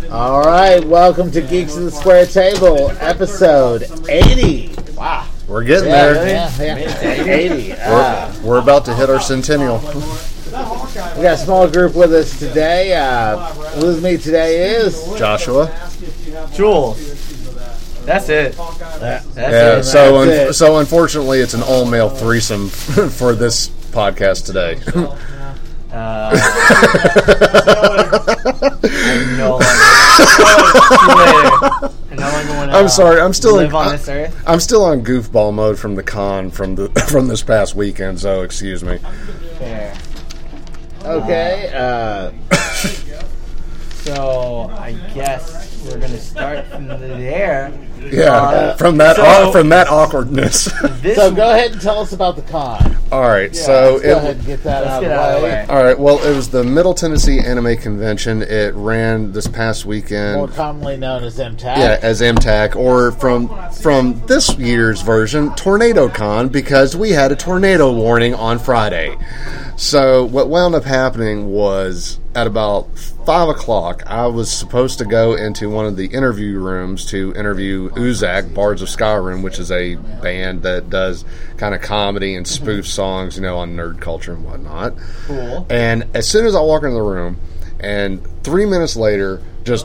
All right, welcome to Geeks of the Square Table, episode 80. Wow. We're getting there. Yeah. 80. We're about to hit our centennial. We got a small group with us today. With me today is Joshua. Jules. That's it. That's it. So unfortunately, it's an all-male threesome for this podcast today. I'm sorry. I'm still on this earth. I'm still on goofball mode from the con from this past weekend. So excuse me. Fair. Okay. So I guess we're gonna start from there. Yeah, from that awkwardness. So go ahead and tell us about the con. All right, Yeah, so let's go ahead and get that out of the way. All right, well, it was the Middle Tennessee Anime Convention. It ran this past weekend. More commonly known as MTAC. Yeah, as MTAC, or from this year's version, Tornado Con, because we had a tornado warning on Friday. So what wound up happening was at about 5 o'clock, I was supposed to go into one of the interview rooms to interview Uzak, Bards of Skyrim, which is a band that does kind of comedy and spoof songs, on nerd culture and whatnot. Cool. And as soon as I walk into the room, and 3 minutes later, just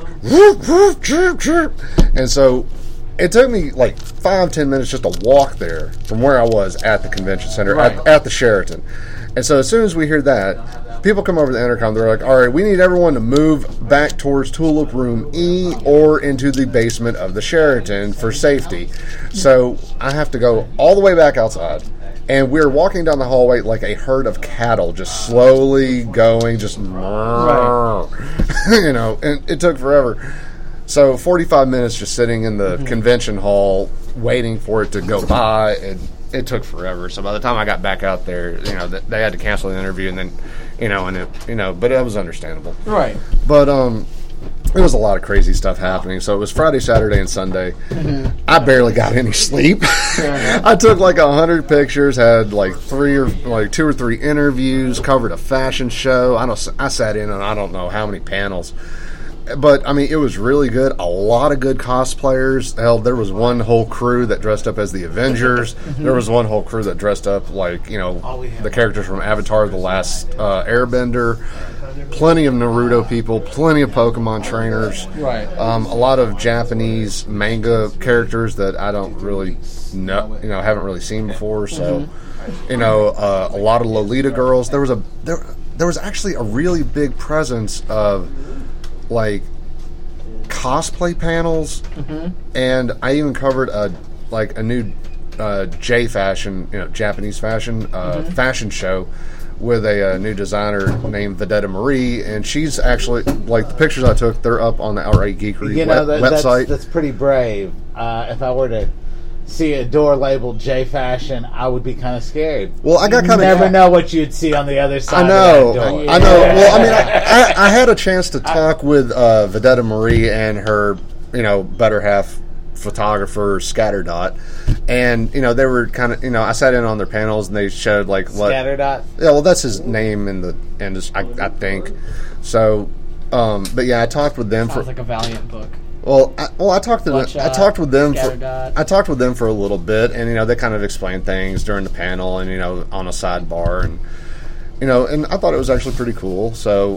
and so it took me like 5-10 minutes just to walk there from where I was at the convention center, right. at the Sheraton. And so as soon as we hear that, people come over to the intercom. They're like, all right, we need everyone to move back towards Tulip Room E or into the basement of the Sheraton for safety. So I have to go all the way back outside. And we're walking down the hallway like a herd of cattle, just slowly going, just, right. And it took forever. So 45 minutes just sitting in the convention hall waiting for it to go by, and it took forever. So by the time I got back out there, they had to cancel the interview, and then, but it was understandable. Right. But it was a lot of crazy stuff happening. So it was Friday, Saturday, and Sunday. I barely got any sleep. I took like 100 pictures, had like 2 or 3 interviews, covered a fashion show. I sat in on I don't know how many panels. But, it was really good. A lot of good cosplayers. Hell, there was one whole crew that dressed up as the Avengers. There was one whole crew that dressed up like, the characters from Avatar: The Last Airbender. Plenty of Naruto people. Plenty of Pokemon trainers. Right. A lot of Japanese manga characters that I don't really know, haven't really seen before. So, a lot of Lolita girls. There was actually a really big presence of like cosplay panels, and I even covered a new J fashion, Japanese fashion fashion show with a new designer named Vedetta Marie, and she's actually like the pictures I took. They're up on the Outright Geekery website. That's pretty brave. If I were to see a door labeled J Fashion, I would be kind of scared. Well, I got kind of never know what you'd see on the other side. I know. Of that door. I know. Well, I had a chance to talk with Vedetta Marie and her, better half photographer Scatterdot, and they were kind of, I sat in on their panels and they showed like what Scatterdot. Yeah, well, that's his name in the industry, I think. So, but yeah, I talked with them. Sounds like a Valiant book. Well, I talked to them. I talked with them for a little bit, and they kind of explained things during the panel, and on a sidebar, and and I thought it was actually pretty cool. So,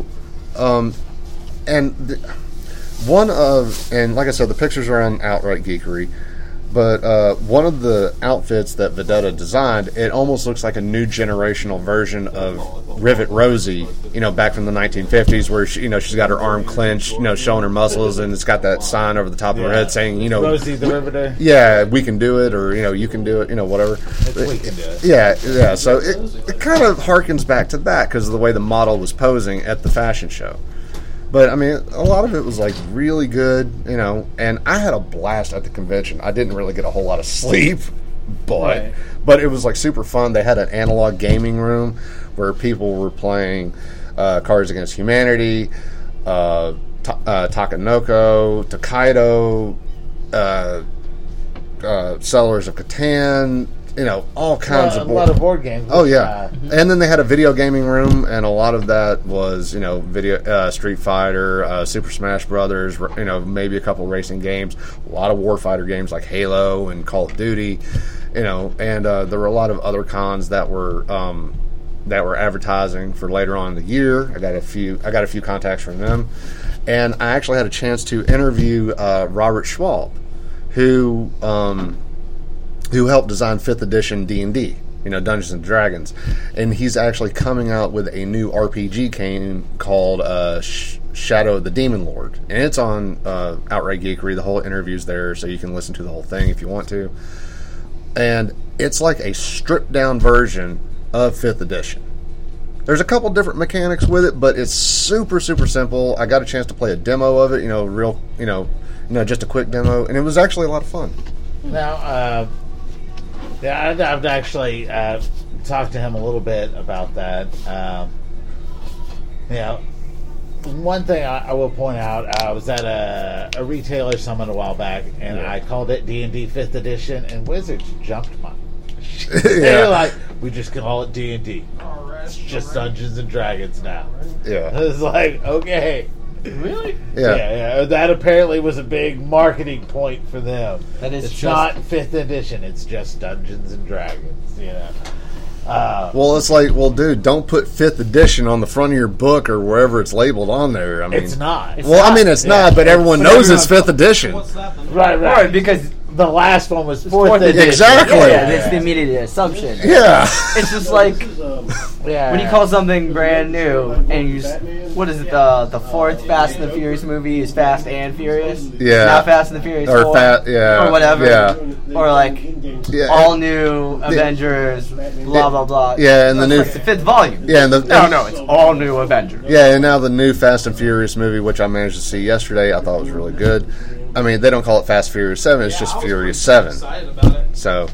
and like I said, the pictures are on Outright Geekery. But one of the outfits that Vedetta designed, it almost looks like a new generational version of Rivet Rosie, back from the 1950s, where she's got her arm clenched, showing her muscles, and it's got that sign over the top of her head saying, Rosie the Riveter. Yeah, we can do it, or you can do it, whatever. We can do it. Yeah. So it kind of harkens back to that because of the way the model was posing at the fashion show. But, a lot of it was, really good, and I had a blast at the convention. I didn't really get a whole lot of sleep, but it was, super fun. They had an analog gaming room where people were playing Cards Against Humanity, Takenoko, Tokaido, Settlers of Catan, all kinds of a lot of board games. Oh yeah, and then they had a video gaming room, and a lot of that was video Street Fighter, Super Smash Brothers, maybe a couple racing games, a lot of warfighter games like Halo and Call of Duty, and there were a lot of other cons that were advertising for later on in the year. I got a few contacts from them, and I actually had a chance to interview Robert Schwab, who helped design 5th edition D&D, Dungeons and Dragons, and he's actually coming out with a new RPG game called Shadow of the Demon Lord, and it's on Outright Geekery. The whole interview's there, so you can listen to the whole thing if you want to. And it's like a stripped down version of 5th edition. There's a couple different mechanics with it, but it's super, super simple. I got a chance to play a demo of it, just a quick demo, and it was actually a lot of fun. Now, I've actually talked to him a little bit about that. One thing I will point out, I was at a retailer summit a while back, and I called it D&D 5th edition, and Wizards jumped my They were like, we just call it D&D. It's just Dungeons and Dragons now. Yeah. It's like, okay. Really? Yeah. That apparently was a big marketing point for them. That is it's just... not 5th edition. It's just Dungeons and Dragons, well, it's like, dude, don't put 5th edition on the front of your book or wherever it's labeled on there. I mean, it's not. It's not, but everyone knows it's 5th edition. Right. Because the last one was 4th edition. Exactly. Yeah, that's the immediate assumption. Yeah. It's just like when you call something brand new and you what is it, the fourth Fast and the Furious movie is Fast and Furious? Yeah. Not Fast and the Furious or 4. Or whatever. Yeah. Or like all new Avengers, blah, blah, blah. Yeah, and the new... like the 5th volume. Yeah, and it's all new Avengers. Yeah, and now the new Fast and Furious movie, which I managed to see yesterday, I thought was really good. I mean, they don't call it Fast Furious 7, it's just Furious 7. So,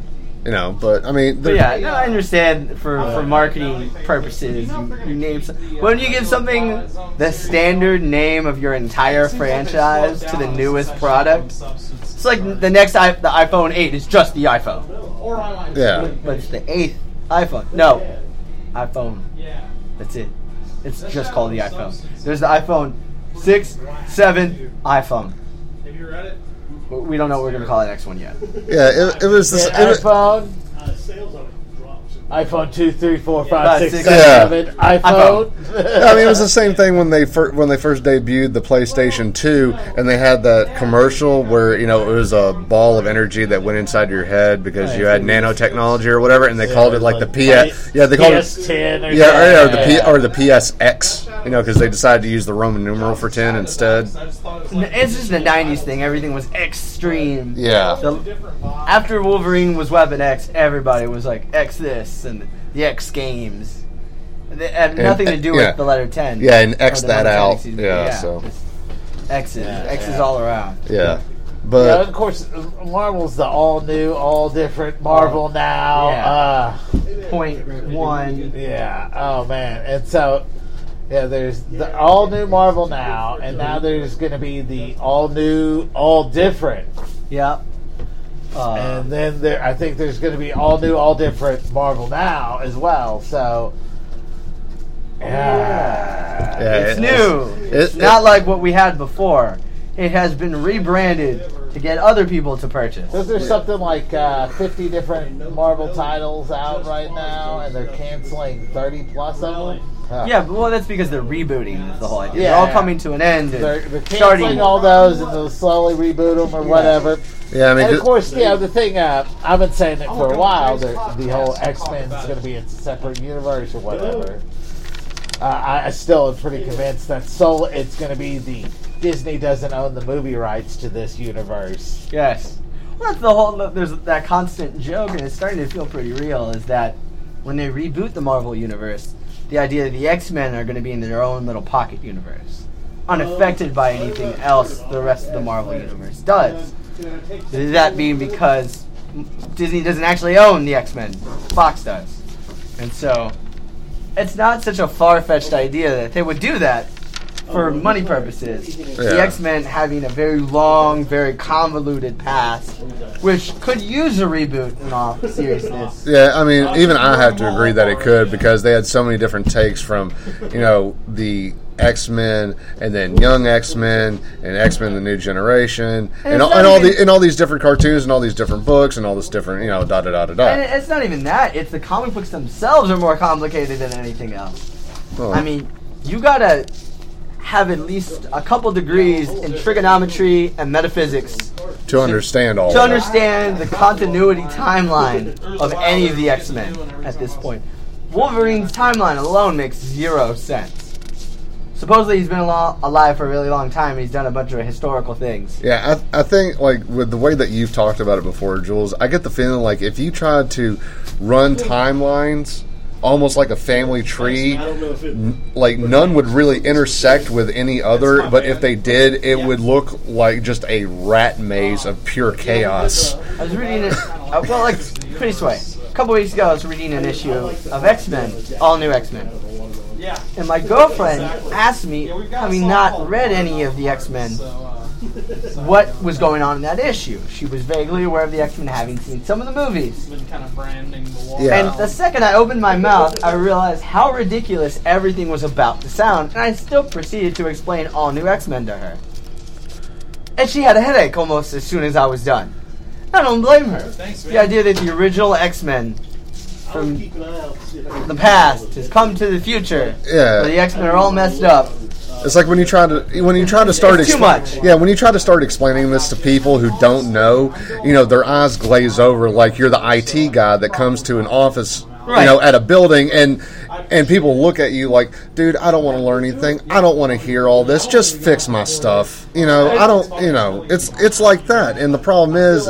but I mean... I understand for marketing purposes, you name when you give something the standard name of your entire franchise to the newest product, it's like the next the iPhone 8 is just the iPhone. Yeah. But it's the 8th iPhone. No. iPhone. That's it. It's just called the iPhone. There's the iPhone 6, 7, iPhone. Have you read it? We don't know what we're going to call the next one yet. Yeah, it was... iPhone... Sales on it drops. iPhone 2, 3, 4, 5, 6, 7, iPhone. I mean, it was the same thing when they first debuted the PlayStation 2, and they had that commercial where it was a ball of energy that went inside your head because you had nanotechnology or whatever, and they called it like the PS. Yeah, they called PS10 it. Or the PSX. Because they decided to use the Roman numeral for 10 instead. It's just a 90s thing. Everything was extreme. Yeah. After Wolverine was Weapon X, everybody was like, X this and the X Games. It had nothing to do with the letter 10. Yeah, and X that out. So. X's. X's all around. Yeah. But of course, Marvel's the all-new, all-different Marvel now. Point one. Yeah. Oh, man. And so... Yeah, there's the all-new Marvel now, and now there's going to be the all-new, all-different. Yep. And then I think there's going to be all-new, all-different Marvel now as well. So, it's new. It's not like what we had before. It has been rebranded to get other people to purchase. So there's something like 50 different Marvel titles out right now, and they're canceling 30-plus of them. Yeah, but that's because they're rebooting is the whole idea. They're all coming to an end. They're canceling all those, and they'll slowly reboot them or whatever. Yeah, I mean, and of course, the thing, I've been saying it for a while, the whole X-Men is going to be a separate universe or whatever. I still am pretty convinced that it's going to be Disney doesn't own the movie rights to this universe. Yes. Well, that's there's that constant joke, and it's starting to feel pretty real, is that when they reboot the Marvel universe, the idea that the X-Men are going to be in their own little pocket universe, unaffected by anything else the rest of the Marvel universe does. That being because Disney doesn't actually own the X-Men. Fox does. And so, it's not such a far-fetched idea that they would do that. for money purposes, the Yeah. X-Men having a very long, very convoluted past, which could use a reboot in all seriousness. Yeah, I mean, even I have to agree that it could because they had so many different takes from, the X-Men and then Young X-Men and X-Men: The New Generation and all these different cartoons and all these different books and all this different, da da da da da. And it's not even that; it's the comic books themselves are more complicated than anything else. Oh. I mean, you gotta have at least a couple degrees in trigonometry and metaphysics to understand all to that. understand the continuity timeline of any of the X-Men at this point. Wolverine's timeline alone makes 0 sense. Supposedly he's been alive for a really long time. He's done a bunch of historical things. Yeah, I think, with the way that you've talked about it before, Jules, I get the feeling like if you tried to run timelines almost like a family tree, none would really intersect with any other, but if they did, it would look like just a rat maze of pure chaos. I was reading it, pretty sway. A couple weeks ago, I was reading an issue of X-Men, all new X-Men. And my girlfriend asked me, having not read any of the X-Men, what was going on in that issue. She was vaguely aware of the X-Men, having seen some of the movies. Been kind of branding the wall. Yeah. And the second I opened my mouth, I realized how ridiculous everything was about to sound, and I still proceeded to explain all new X-Men to her. And she had a headache almost as soon as I was done. I don't blame her. Thanks, man. The idea that the original X-Men from the past has come to the future, Yeah. where the X-Men are all messed up. It's like when you try to start It's too much. Yeah, when you try to start explaining this to people who don't know, their eyes glaze over like you're the IT guy that comes to an office, Right. at a building and people look at you like, dude, I don't want to learn anything. I don't want to hear all this. Just fix my stuff. I don't, it's like that. And the problem is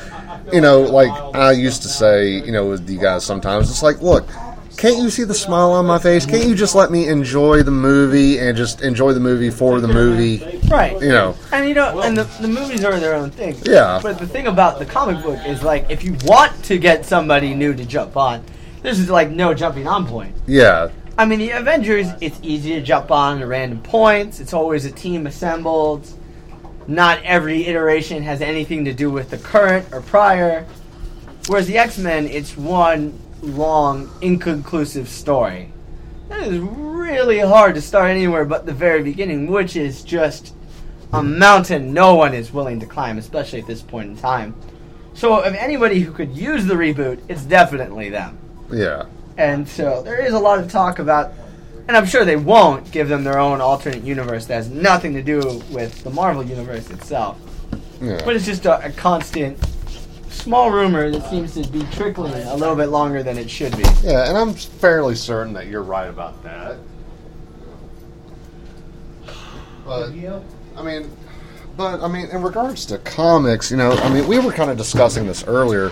like I used to say, with you guys sometimes, it's like, look, can't you see the smile on my face? Can't you just let me enjoy the movie and just enjoy the movie for the movie? Right. And And the movies are their own thing. Yeah. But the thing about the comic book is, if you want to get somebody new to jump on, this is no jumping on point. yeah. I mean, the Avengers, it's easy to jump on at random points. It's always a team assembled. Not every iteration has anything to do with the current or prior. Whereas the X-Men, it's one long, inconclusive story. That is really hard to start anywhere but the very beginning, which is just a mountain no one is willing to climb, especially at this point in time. So if anybody who could use the reboot, it's definitely them. Yeah. And so there is a lot of talk about, and I'm sure they won't give them their own alternate universe that has nothing to do with the Marvel universe itself. Yeah. But it's just a constant, small rumor that seems to be trickling a little bit longer than it should be. Yeah, and I'm fairly certain that you're right about that. But in regards to comics, we were kind of discussing this earlier.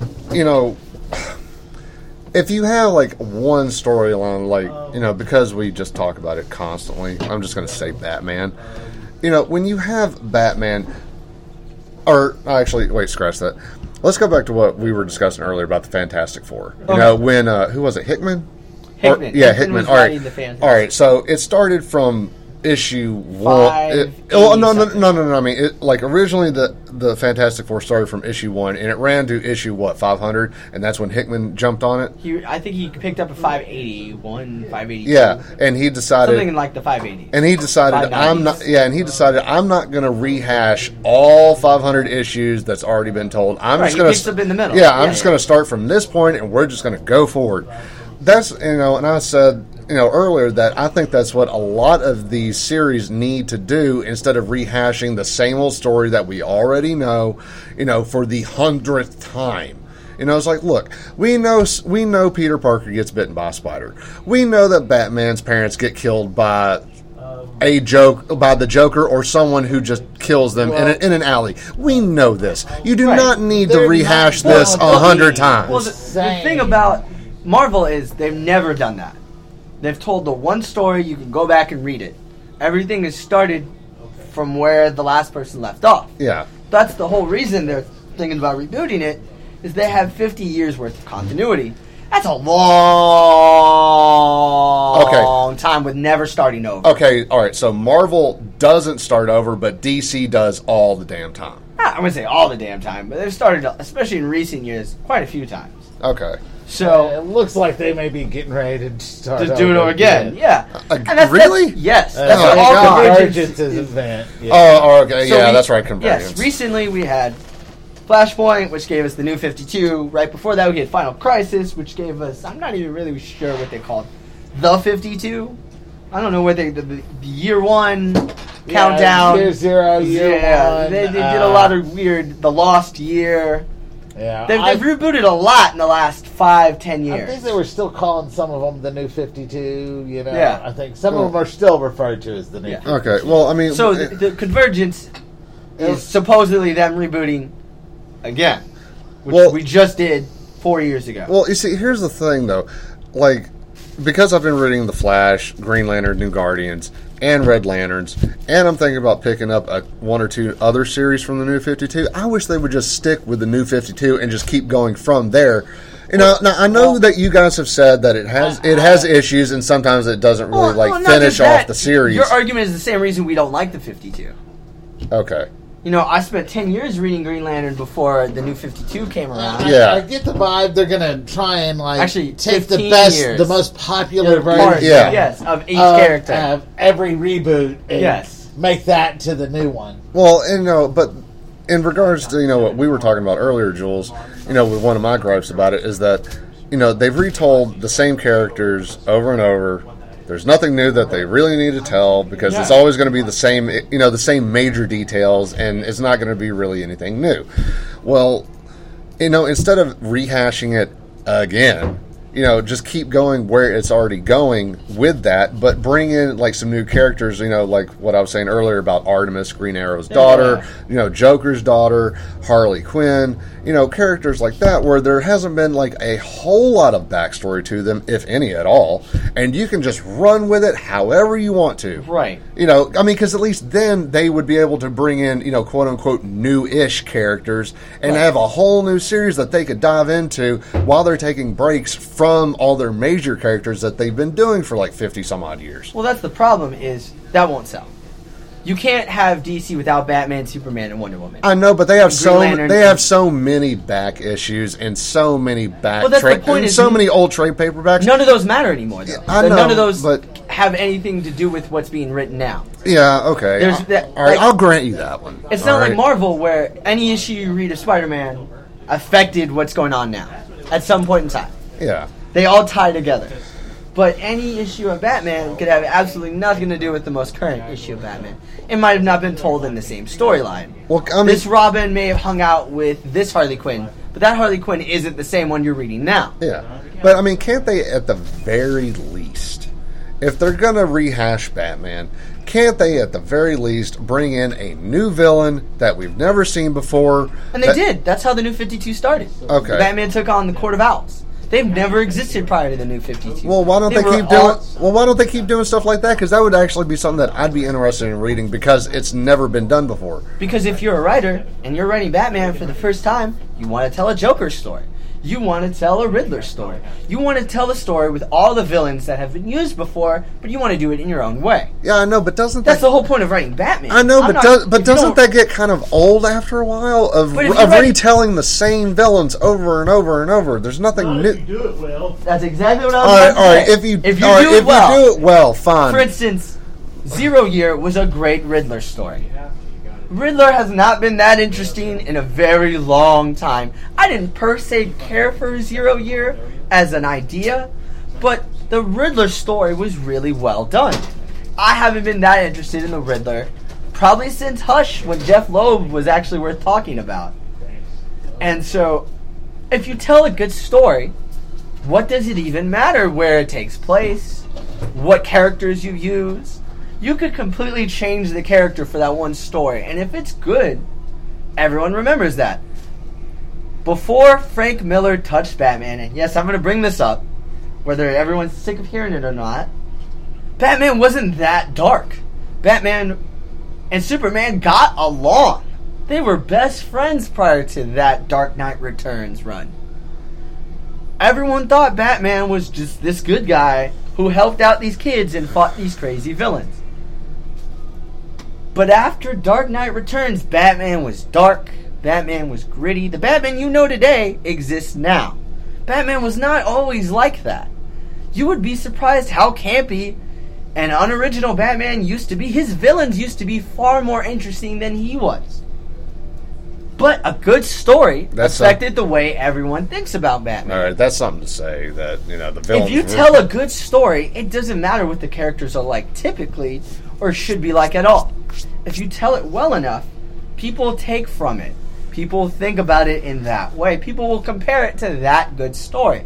If you have one storyline, because we just talk about it constantly, I'm just going to say Batman. When you have Batman, or actually, wait, scratch that. Let's go back to what we were discussing earlier about the Fantastic Four. When who was it? Hickman. Hickman. Hickman. Was All right. writing the Fantastic. All right. So it started from issue 1. No. I mean, originally the Fantastic Four started from issue 1, and it ran to issue 500, and that's when Hickman jumped on it. I think he picked up a 581, 582. Yeah, and he decided something in the 580s. And he decided 590s. I'm not going to rehash all 500 issues that's already been told. I'm just going to picks up in the middle. Yeah, I'm just going to start from this point, and we're just going to go forward. That's and I said earlier that I think that's what a lot of these series need to do instead of rehashing the same old story that we already know, for the 100th time. It's like, look, we know Peter Parker gets bitten by a spider. We know that Batman's parents get killed by the Joker or someone who just kills them in an alley. We know this. You do not need to rehash this 100 times. Well, the thing about Marvel is they've never done that. They've told the one story, you can go back and read it. Everything is started from where the last person left off. Yeah. That's the whole reason they're thinking about rebooting it, is they have 50 years worth of continuity. That's a long time with never starting over. Okay, all right. So Marvel doesn't start over, but DC does all the damn time. I wouldn't say all the damn time, but they've started, especially in recent years, quite a few times. Okay. So It looks like they may be getting ready to start to do it over again. Yeah. Really? Yes. That's That's what all Convergence Convergence is event. Yeah. Oh, okay. So Yeah, we- that's right. Convergence. Yes, recently we had Flashpoint, which gave us the New 52. Right before that, we had Final Crisis, which gave us, I'm not even really sure what they called, the 52. I don't know what the year one countdown. Year zero, year one. They did a lot of weird, the Lost Year. Yeah, They've rebooted a lot in the last 5-10 I years. think they were still calling some of them the New 52. You know, Yeah. I think some of them are still referred to as the New. Yeah. 52. Okay. Well, I mean, So the Convergence is supposedly them rebooting again, which Well- we just did 4 years ago. well, you see, here's the thing, though. Like, because I've been reading The Flash, Green Lantern, New Guardians, and Red Lanterns, and I'm thinking about picking up one or two other series from the New 52, I wish they would just stick with the New 52 and just keep going from there. You know, now I know that you guys have said that it has issues, and sometimes it doesn't really Well, not finish just off that. the series. Your argument is the same reason we don't like the 52. Okay. You know, I spent 10 years reading Green Lantern before the New 52 came around. Yeah. I get the vibe they're gonna try and Actually, take the 15 best, years. the most popular Part, version. Yeah. Yes, of each character. Of every reboot. And Yes. make that to the new one. Well, and but in regards to what we were talking about earlier, Jules, with one of my gripes about it is that they've retold the same characters over and over. There's nothing new that they really need to tell because it's always going to be the same, the same major details, and it's not going to be really anything new. Well, instead of rehashing it again, just keep going where it's already going with that, but bring in some new characters, like what I was saying earlier about Artemis, Green Arrow's daughter, Joker's daughter, Harley Quinn, characters like that where there hasn't been a whole lot of backstory to them, if any at all, and you can just run with it however you want to. Right. Because at least then they would be able to bring in, quote unquote, new-ish characters and have a whole new series that they could dive into while they're taking breaks from all their major characters that they've been doing for 50 some odd years. Well, that's the problem is that won't sell. You can't have DC without Batman, Superman, and Wonder Woman. I know, but they have Lantern. so many back issues and so many back Well, that's the point is so many old trade paperbacks. None of those matter anymore, though. I know, None of those but- have anything to do with what's being written now. Yeah, okay. There's that- all right, like- I'll grant you that one. It's All not like right? Marvel, where any issue you read of Spider-Man affected what's going on now at some point in time. Yeah. They all tie together. But any issue of Batman could have absolutely nothing to do with the most current issue of Batman. It might have not been told in the same storyline. Well, I mean, This Robin may have hung out with this Harley Quinn, but that Harley Quinn isn't the same one you're reading now. yeah. But I mean, can't they at the very least, if they're going to rehash Batman, can't they at the very least bring in a new villain that we've never seen before? And they did. That's how the New 52 started. Okay. Batman took on the Court of Owls. They've never existed prior to the New 52. Well, why don't they were keep all- doing? Well, why don't they keep doing stuff like that? Because that would actually be something that I'd be interested in reading because it's never been done before. Because if you're a writer and you're writing Batman for the first time, you want to tell a Joker story. You want to tell a Riddler story. You want to tell a story with all the villains that have been used before, but you want to do it in your own way. Yeah, I know, but doesn't That's that? the whole point of writing Batman. I know, I'm but not- does, if but you doesn't don't- that get kind of old after a while of But if you're writing- retelling the same villains over and over and over? There's nothing Not new. if you do it well. That's exactly what I was All right, about to all right. say. If you do all right, it if well. you do it well, fine. For instance, Zero Year was a great Riddler story. Riddler has not been that interesting in a very long time. I didn't per se care for 0 Year as an idea, but the Riddler story was really well done. I haven't been that interested in the Riddler probably since Hush, when Jeff Loeb was actually worth talking about. And so, if you tell a good story, what does it even matter where it takes place? What characters you use? You could completely change the character for that one story, and if it's good, everyone remembers that. Before Frank Miller touched Batman, and yes, I'm going to bring this up, whether everyone's sick of hearing it or not, Batman wasn't that dark. Batman and Superman got along. They were best friends prior to that Dark Knight Returns run. everyone thought Batman was just this good guy who helped out these kids and fought these crazy villains. But after Dark Knight Returns, Batman was dark, Batman was gritty. The Batman you know today exists now. Batman was not always like that. You would be surprised how campy and unoriginal Batman used to be. His villains used to be far more interesting than he was. But a good story affected the way everyone thinks about Batman. All right, that's something to say that, the villains... If you tell a good story, it doesn't matter what the characters are like typically or should be like at all. If you tell it well enough, people take from it. People think about it in that way. People will compare it to that good story.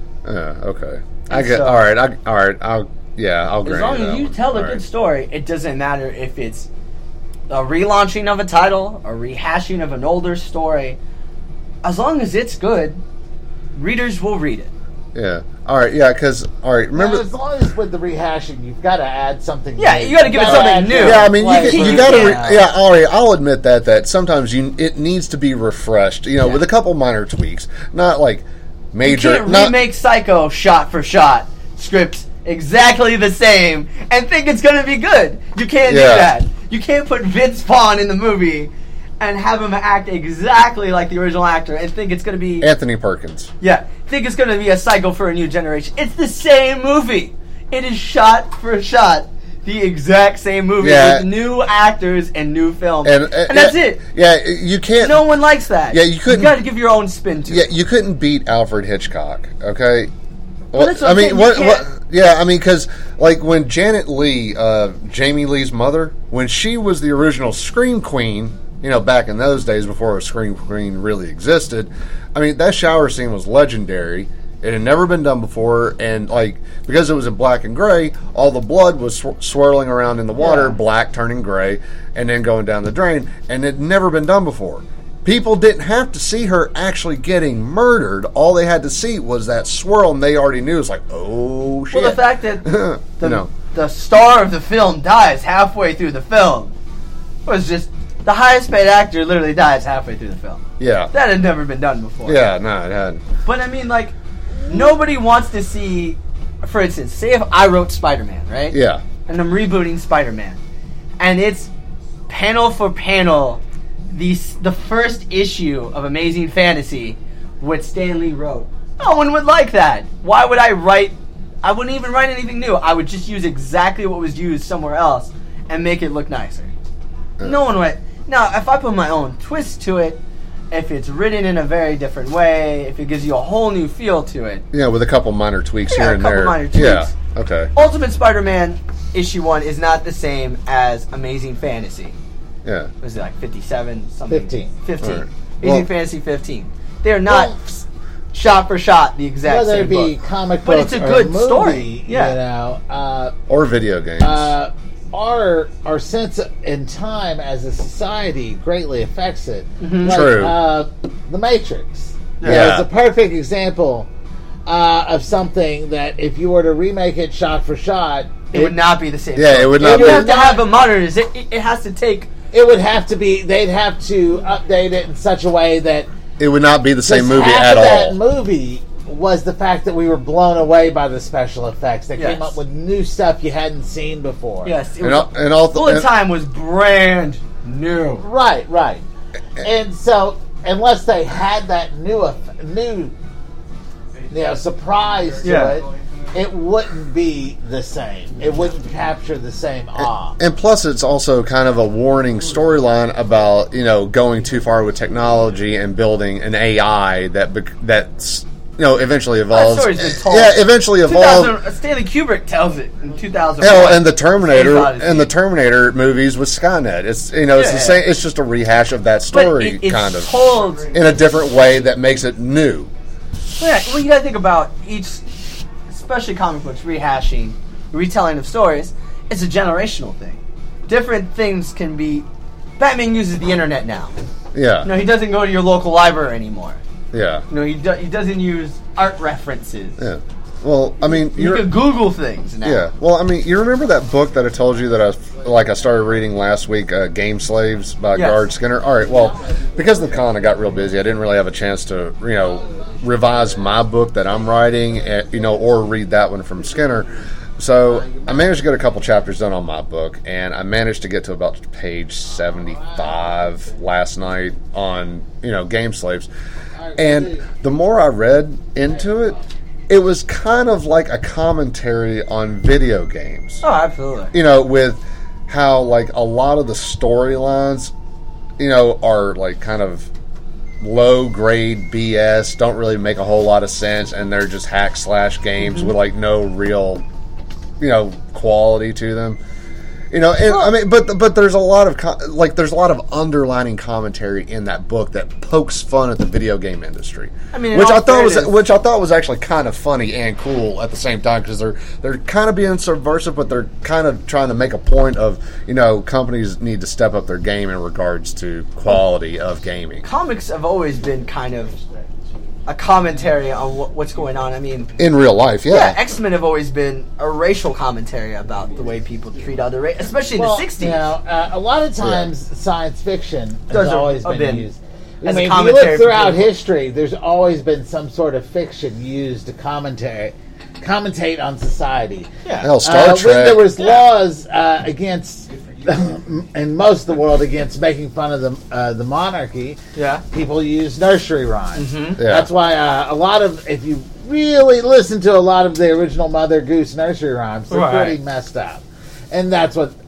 Okay. I get. All right. I'll grant as long as you tell a good story, it doesn't matter if it's a relaunching of a title, a rehashing of an older story. As long as it's good, readers will read it. Yeah. All right. Yeah. Because remember, as long as with the rehashing, you've got to add something. Yeah, new. you got to give it something new. Yeah, I mean, you got to. Yeah, all right. I'll admit that sometimes it needs to be refreshed. With a couple minor tweaks, not like major. You can't remake Psycho shot for shot, script exactly the same, and think it's going to be good. You can't do that. You can't put Vince Vaughn in the movie and have him act exactly like the original actor and think it's going to be... Anthony Perkins. Yeah, think it's going to be a Psycho for a new generation. It's the same movie. It is shot for shot the exact same movie with new actors and new films. And that's it. Yeah, you can't... No one likes that. Yeah, you couldn't... You got to give your own spin to it. Yeah, you couldn't beat Alfred Hitchcock, okay? Well, that's what yeah, I mean, because, like, when Janet Leigh, Jamie Lee's mother, when she was the original Scream Queen... back in those days before a Scream Queen really existed, I mean, that shower scene was legendary. It had never been done before, and, because it was in black and gray, all the blood was swirling around in the water, black turning gray, and then going down the drain, and it had never been done before. People didn't have to see her actually getting murdered. All they had to see was that swirl, and they already knew. It was like, oh, shit. Well, the fact that the star of the film dies halfway through the film was just... The highest paid actor literally dies halfway through the film. Yeah. That had never been done before. Yeah, no, it hadn't. But I mean, nobody wants to see, for instance, say if I wrote Spider-Man, right? Yeah. And I'm rebooting Spider-Man. And it's panel for panel the first issue of Amazing Fantasy what Stan Lee wrote. No one would like that. Why would I wouldn't even write anything new. I would just use exactly what was used somewhere else and make it look nicer. No one would. Now, if I put my own twist to it, if it's written in a very different way, if it gives you a whole new feel to it. Yeah, with a couple minor tweaks here and there. Minor tweaks. Yeah, okay. Ultimate Spider-Man issue 1 is not the same as Amazing Fantasy. Yeah. Was it 57? Something? 15. Right. Amazing Fantasy 15. They're not shot for shot the exact whether same it be book. comic book but it's a good movie, story. Yeah. Or video games. Our sense in time as a society greatly affects it. Mm-hmm. True. The Matrix. Yeah. It's a perfect example of something that if you were to remake it shot for shot, it would not be the same. Yeah, it would not. You have to have a modernization. It has to take. It would have to be. They'd have to update it in such a way that it would not be the same movie at all. That movie was the fact that we were blown away by the special effects. They came up with new stuff you hadn't seen before. Yes, Bullet Time was brand new. Right. And so, unless they had that new surprise to it, it wouldn't be the same. It wouldn't capture the same awe. And plus, it's also kind of a warning storyline about going too far with technology and building an AI that's eventually evolves. That story's been told. Yeah, eventually evolves. Stanley Kubrick tells it in 2001. Hell, and the Terminator movies with Skynet. It's it's the same. It's just a rehash of that story, kind of told in a different way that makes it new. Well, you got to think about each, especially comic books, rehashing, retelling of stories. It's a generational thing. Different things can be. Batman uses the internet now. Yeah. He doesn't go to your local library anymore. Yeah. He doesn't use art references. Yeah. Well, I mean, you can Google things now. Yeah. Well, I mean, you remember that book that I told you that I started reading last week, Game Slaves by Gard Skinner? All right. Well, because of the con, I got real busy. I didn't really have a chance to, revise my book that I'm writing, or read that one from Skinner. So I managed to get a couple chapters done on my book, and I managed to get to about page 75 last night on, Game Slaves. And the more I read into it, it was kind of like a commentary on video games. Oh, absolutely. With how, like, a lot of the storylines, are, like, kind of low-grade BS, don't really make a whole lot of sense, and they're just hack-slash games with, like, no real, quality to them. But there's a lot of there's a lot of underlining commentary in that book that pokes fun at the video game industry. Which I thought was actually kind of funny and cool at the same time, because they're kind of being subversive, but they're kind of trying to make a point of companies need to step up their game in regards to quality of gaming. Comics have always been kind of a commentary on what's going on. In real life, yeah. X-Men have always been a racial commentary about the way people treat other races, especially in the 60s. A lot of times science fiction has always been used. As a if you commentary look throughout history, there's always been some sort of fiction used to commentate on society. Yeah. Hell, Star Trek. When there was laws against, in most of the world, against making fun of the monarchy, people use nursery rhymes. Mm-hmm. Yeah. That's why a lot of, if you really listen to a lot of the original Mother Goose nursery rhymes, they're pretty messed up. And that's what,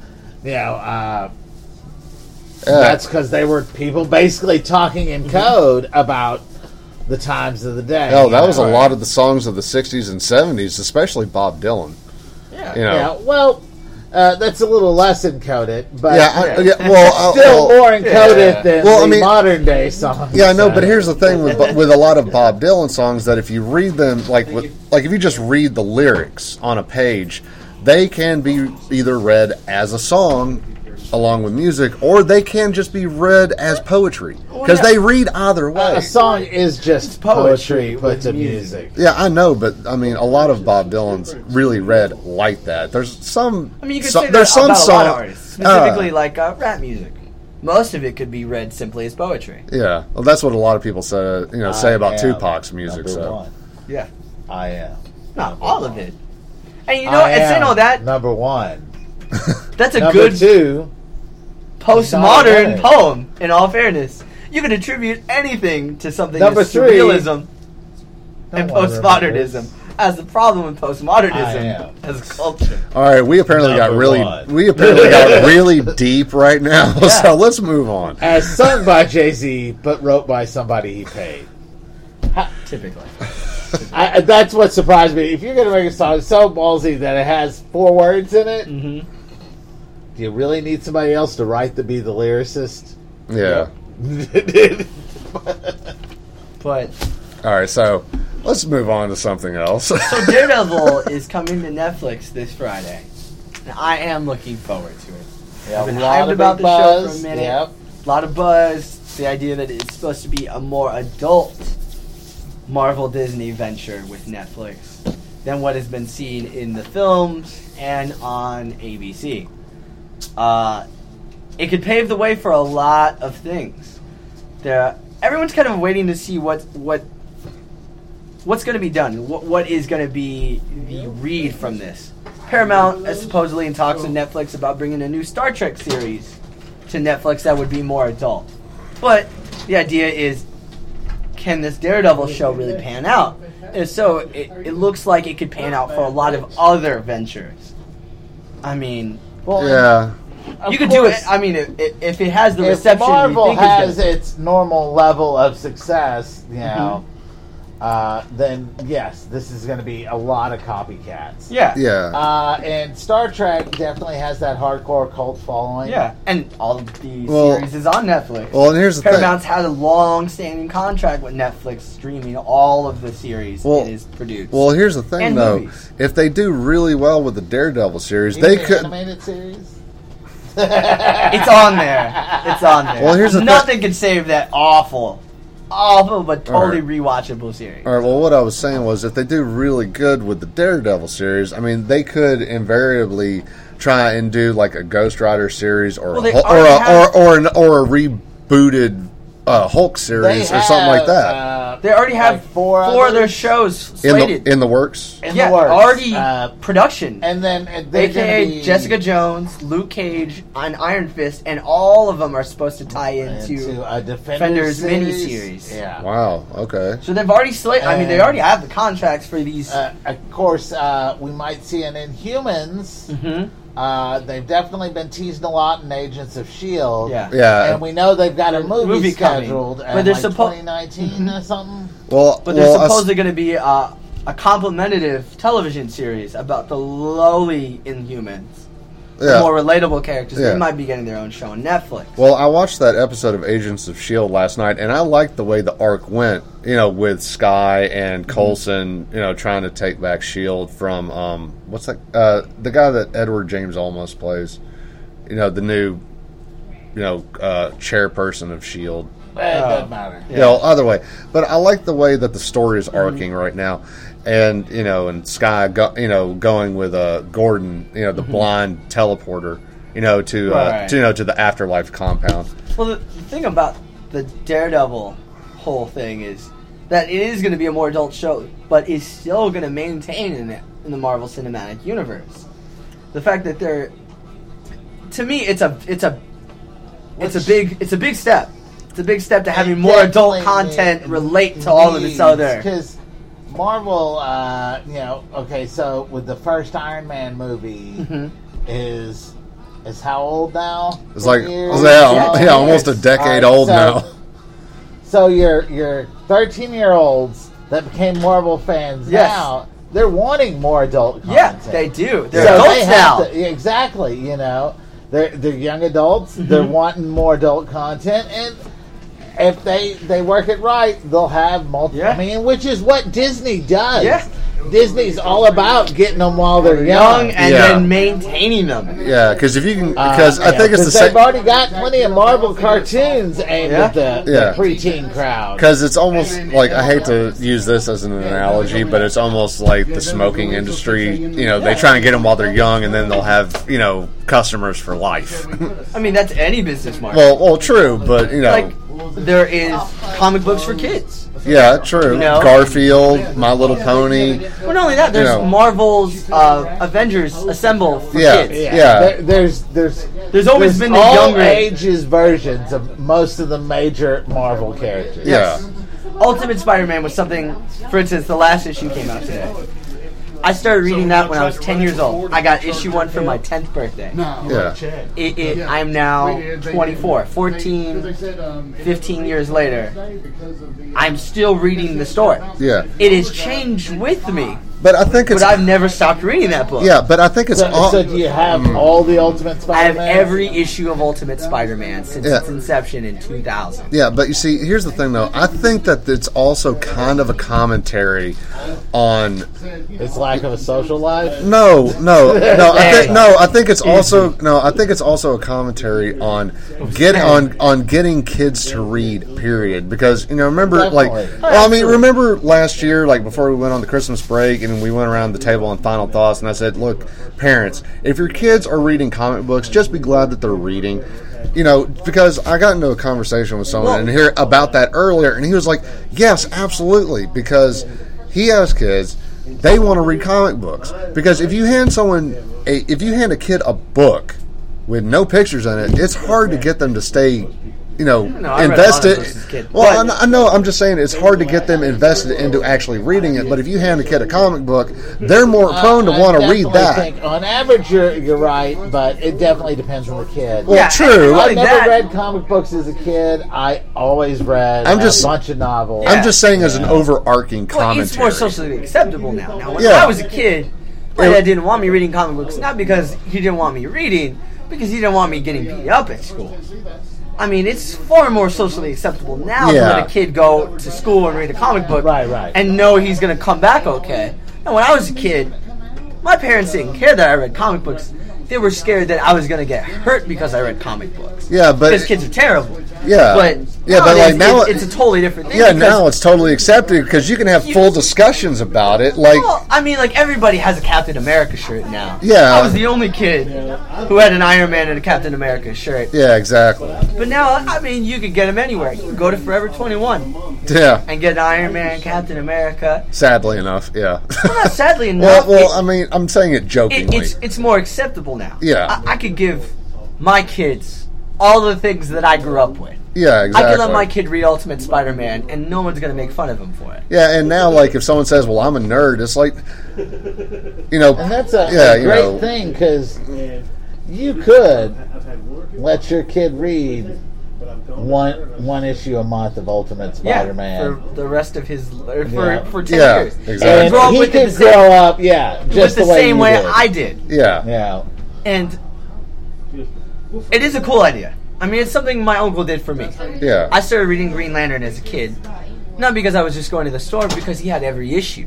that's because they were people basically talking in code about the times of the day. Hell, that was a lot of the songs of the 60s and 70s, especially Bob Dylan. Yeah. Well, that's a little less encoded, but still more encoded than modern day songs. Yeah, I know, but here's the thing with a lot of Bob Dylan songs, that if you read them, if you just read the lyrics on a page, they can be either read as a song along with music, or they can just be read as poetry, because they read either way. A song is just poetry put to music. Yeah, I know, but a lot of Bob Dylan's really read like that. There's some. You could say that there's some about songs, a lot of artists, specifically rap music. Most of it could be read simply as poetry. Yeah, well, that's what a lot of people say. Say about Tupac's music. One. Yeah, I am. Not all of it. And and saying all that, number one. That's a number good two. Postmodern poem, in all fairness. You can attribute anything to something Number as three, surrealism and postmodernism. As the problem with postmodernism as a culture. All right, we apparently got really deep right now, so let's move on. As sung by Jay-Z, but wrote by somebody he paid. Typically. That's what surprised me. If you're going to make a song so ballsy that it has 4 words in it, do you really need somebody else to write to be the lyricist? Yeah. But all right, so let's move on to something else. So Daredevil is coming to Netflix this Friday, and I am looking forward to it. Yeah, I've been hyped about the show for a minute. Yep. A lot of buzz. The idea that it's supposed to be a more adult Marvel Disney venture with Netflix than what has been seen in the films and on ABC. It could pave the way for a lot of things. Everyone's kind of waiting to see what's going to be done. What is going to be the read from this? Paramount is supposedly in talks with Netflix about bringing a new Star Trek series to Netflix that would be more adult. But the idea is, can this Daredevil show really pan out? And so it looks like it could pan out for a lot of other ventures. Yeah. You could do it. If it has the reception, if Marvel we think has its normal level of success, then yes, this is going to be a lot of copycats. Yeah. And Star Trek definitely has that hardcore cult following. Yeah, and all of the series is on Netflix. Well, and here's the Paramount's had a long-standing contract with Netflix, streaming all of the series it is produced. Well, here's the thing, though. Movies. If they do really well with the Daredevil series, Even they the could. animated series. It's on there. Well, here's the nothing can save that awful but totally rewatchable series. All right, well, what I was saying was, if they do really good with the Daredevil series, they could invariably try and do like a Ghost Rider series or a rebooted Hulk series or something like that They already have like four of their others shows slated. in the works. in yeah, the works. already production. And then they're gonna AKA be Jessica Jones, Luke Cage, and Iron Fist, and all of them are supposed to tie into a Defenders Defenders miniseries. Yeah. Wow. Okay. So they've already slated. I mean, they already have the contracts for these. Of course, we might see an Inhumans. Mhm. They've definitely been teasing a lot in Agents of S.H.I.E.L.D. Yeah. Yeah. And we know they've got a movie coming. scheduled But in they're like suppo- 2019 or something. Well, But there's supposedly going to be a complementative television series about the lowly Inhumans. The yeah. more relatable characters. Yeah. They might be getting their own show on Netflix. Well, I watched that episode of Agents of S.H.I.E.L.D. last night, and I liked the way the arc went, with Skye and Coulson, trying to take back S.H.I.E.L.D. from, what's that, the guy that Edward James Olmos plays, the new, chairperson of S.H.I.E.L.D. It doesn't matter. Either way. But I like the way that the story is arcing right now. And, and Skye, going with Gordon, the blind teleporter, to the afterlife compound. Well, the thing about the Daredevil whole thing is that it is going to be a more adult show, but is still going to maintain in the Marvel Cinematic Universe. The fact that they're, to me, it's a big step. It's a big step to having more adult content relate to all of this other. Because Marvel, okay, so with the first Iron Man movie is how old now? It's like, Years? almost a decade old now. So your 13-year-olds that became Marvel fans now, they're wanting more adult content. Yeah, they do. They're So adults they now. have to, exactly, They're young adults. They're wanting more adult content, and if they work it right, they'll have multiple. Yeah. I mean, which is what Disney does. Yeah. Disney's all about getting them while they're young. and then maintaining them. Yeah, because if you can, because I think it's the they've same. already got plenty of Marvel cartoons aimed at the Yeah. preteen crowd. Because it's almost like, I hate to use this as an analogy, but it's almost like the smoking industry. They try and get them while they're young, and then they'll have customers for life. I mean, that's any business market. well, true, but Like, there is comic books for kids. yeah, true. Garfield, My Little Pony. But not only that, there's Marvel's Avengers Assemble for kids. Yeah. There's always been the all younger ages versions of most of the major Marvel characters. Yeah. Ultimate Spider-Man was something, for instance, the last issue came out today. I started reading that when I was 10 years old. I got issue 1 for my 10th birthday. Yeah. I'm now 24. 15 years later, I'm still reading the story. Yeah. It has changed with me, But I think it's. but I've never stopped reading that book. Yeah, but I think it's. So do you have all the Ultimate I have Spider-Man? every issue of Ultimate Spider-Man since its inception in 2000. Yeah, but you see, here's the thing, though. I think that it's also kind of a commentary on. Its lack of a social life? No. I think it's also I think it's also a commentary on getting kids to read. Period. Because remember, Definitely. remember last year, before we went on the Christmas break, and we went around the table on final thoughts, and I said, look, parents, if your kids are reading comic books, just be glad that they're reading. Because I got into a conversation with someone and hear about that earlier, and he was like, yes, absolutely, because he has kids, they want to read comic books. Because if you hand a kid a book with no pictures in it, it's hard to get them to stay I read a lot of invested. books as a kid. Well, I know. I'm just saying it's hard to get them invested into actually reading it. But if you hand a kid a comic book, they're more prone to want to read that. I think on average you're right, but it definitely depends on the kid. Well, true. I never read comic books as a kid. I always read a bunch of novels. I'm just saying as an overarching commentary. It's more socially acceptable now. Now, when I was a kid, my dad didn't want me reading comic books, not because he didn't want me reading, because he didn't want me getting beat up at school. I mean, it's far more socially acceptable now to let a kid go to school and read a comic book and know he's going to come back okay. And when I was a kid, my parents didn't care that I read comic books. They were scared that I was going to get hurt because I read comic books. Yeah, but because kids are terrible. Yeah. But Yeah, but, like, now it's a totally different thing. Yeah, because- now it's totally accepted because you can have full discussions about it. Like, Well, I mean, like, everybody has a Captain America shirt now. Yeah. I was the only kid who had an Iron Man and a Captain America shirt. yeah, exactly. But now, I mean, you could get them anywhere. You can go to Forever 21 Yeah, and get an Iron Man, Captain America. sadly enough, yeah. Well, not sadly enough. well, I mean, I'm saying it jokingly. It's more acceptable now. Yeah. I could give my kids all the things that I grew up with. Yeah, exactly. I can let my kid read Ultimate Spider-Man, and no one's going to make fun of him for it. Yeah, and now, like, if someone says, well, I'm a nerd, it's like, you know. And that's a you great know, thing because you could let your kid read one issue a month of Ultimate Spider-Man. Yeah, for the rest of his... For 10 Yeah, years. exactly. And Grow up he with could the same- grow up, Just just the the way same you way did. I did. Yeah. Yeah. And it is a cool idea. I mean, it's something my uncle did for me. Yeah. I started reading Green Lantern as a kid. Not because I was just going to the store, because he had every issue.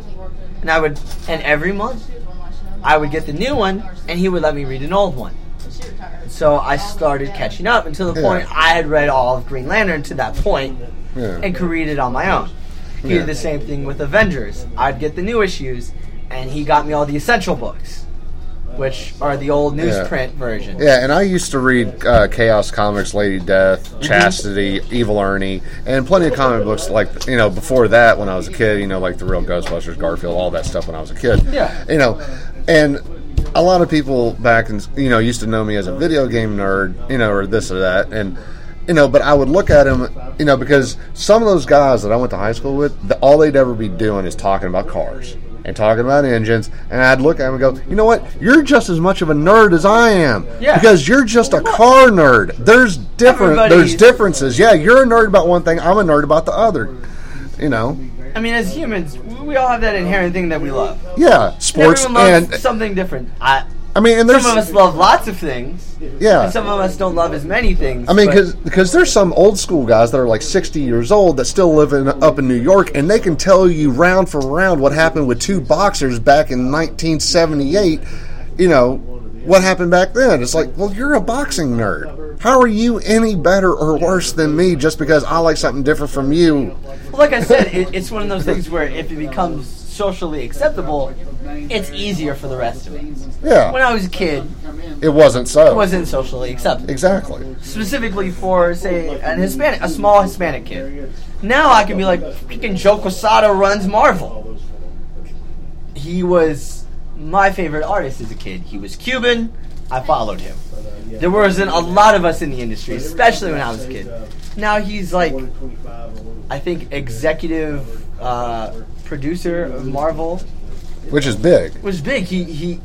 And every month, I would get the new one, and he would let me read an old one. So I started catching up until the point I had read all of Green Lantern to that point and could read it on my own. He did the same thing with Avengers. I'd get the new issues, and he got me all the essential books, which are the old newsprint versions. Yeah, and I used to read Chaos Comics, Lady Death, Chastity, Evil Ernie, and plenty of comic books like, you know, before that when I was a kid, you know, like the real Ghostbusters, Garfield, all that stuff when I was a kid. Yeah. You know, and a lot of people back in, you know, used to know me as a video game nerd, you know, or this or that, and, you know, but I would look at him, you know, because some of those guys that I went to high school with, all they'd ever be doing is talking about cars and talking about engines, and I'd look at him and go, you know what, you're just as much of a nerd as I am, because you're just a car nerd. There's differences. Yeah, you're a nerd about one thing, I'm a nerd about the other, you know. I mean, as humans, we all have that inherent thing that we love. Yeah, sports Everyone loves and something different. I mean, and there's Some of us love lots of things, yeah. and some of us don't love as many things. I mean, but- because there's some old school guys that are like 60 years old that still live up in New York, and they can tell you round for round what happened with two boxers back in 1978. You know, what happened back then. It's like, well, you're a boxing nerd. How are you any better or worse than me just because I like something different from you? Well, like I said, it's one of those things where if it becomes socially acceptable, it's easier for the rest of us. Yeah. When I was a kid, It wasn't so. it wasn't socially acceptable. Exactly. Specifically for, say, a small Hispanic kid. Now I can be like, freaking Joe Quesada runs Marvel. He was my favorite artist as a kid. He was Cuban. I followed him. There wasn't a lot of us in the industry, especially when I was a kid. Now he's like, I think, executive producer of Marvel, Which is big. which is big. He's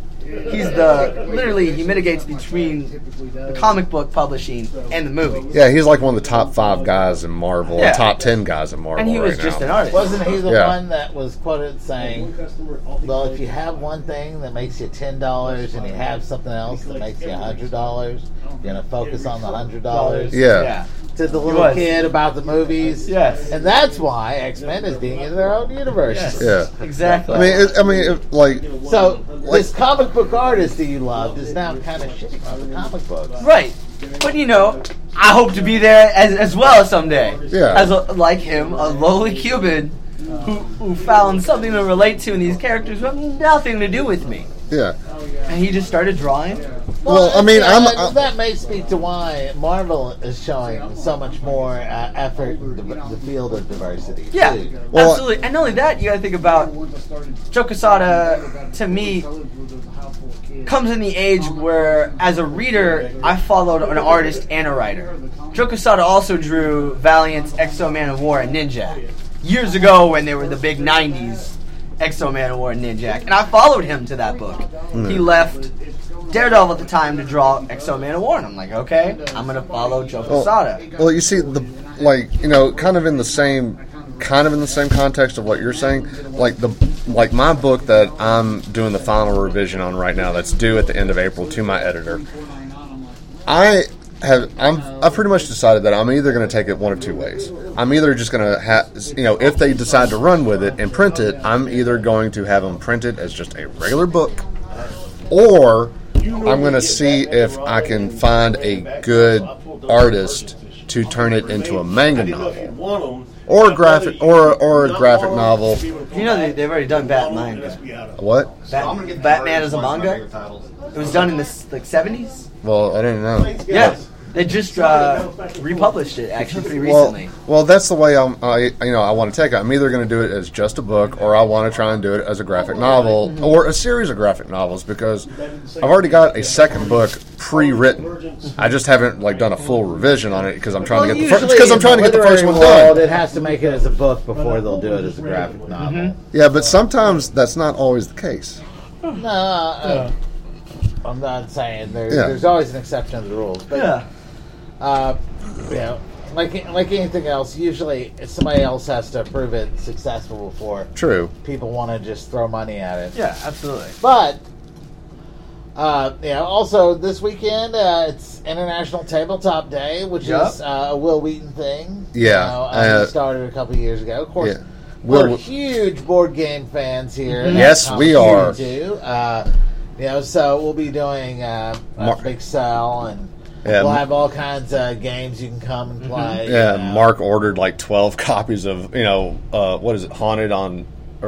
he mitigates between the comic book publishing and the movie. Yeah, he's like one of the top 5 guys in Marvel, Yeah. top 10 guys in Marvel. And he was right just now. an artist. Wasn't he the Yeah. one that was quoted saying, well, if you have one thing that makes you $10 and you have something else that makes you $100, you're going to focus on the $100? Yeah. To the He little was. kid about the movies. Yes. And that's why X-Men is being in their own universe. Yes. Yeah. Exactly. Like, So, this comic book artist that you loved is now kind of shitting on the comic books. Right. But, you know, I hope to be there as well someday. Yeah. As like him, a lowly Cuban who found something to relate to in these characters who have nothing to do with me. yeah. And he just started drawing. Well, I mean, that may speak to why Marvel is showing so much more effort in the field of diversity. Yeah, too. Well, absolutely. And not only that, you got to think about Joe Quesada, to me, comes in the age where, as a reader, I followed an artist and a writer. Joe Quesada also drew Valiant's Exo Man of War and Ninjak years ago when they were the big 90s Exo Man of War and Ninjak. And I followed him to that book. He left Daredevil at the time to draw Exo Man of War, and I'm like, okay, I'm going to follow Joe Quesada. Well, you see, kind of in the same context of what you're saying, like my book that I'm doing the final revision on right now, that's due at the end of April to my editor. I've pretty much decided that I'm either going to take it one of two ways. I'm either just going to have, if they decide to run with it and print it, I'm either going to have them print it as just a regular book, or I'm going to see if I can find a good artist to turn it into a manga I didn't know if you'd novel want 'em. or a I'd graphic rather or a not graphic want 'em novel. to be able to You know pull they've already done out Bat and manga. just be out of it. What? Bat- So I'm gonna get the Batman bird as a one of my manga? favorite titles. It was done in the 70s. Well, I didn't know. Yeah, they just republished it actually pretty Well, recently. well, that's the way I want to take it. I'm either going to do it as just a book, or I want to try and do it as a graphic novel or a series of graphic novels, because I've already got a second book pre-written. I just haven't done a full revision on it because I'm trying to get the first one world, done. it has to make it as a book before they'll do it as a graphic novel. Yeah, but sometimes that's not always the case. No, I'm not saying Yeah. there's always an exception to the rules, but Yeah. like anything else, usually somebody else has to prove it successful before True. people want to just throw money at it. Yeah, absolutely. But also this weekend it's International Tabletop Day, which Yep. is a Will Wheaton thing. Yeah, he started a couple of years ago. Of course, Yeah. we're Will- huge board game fans here. at Yes, Comic we Con are. too. So we'll be doing a big sell, and Yeah, we'll have all kinds of games you can come and play. Yeah, Mark ordered 12 copies of what is it, Haunted on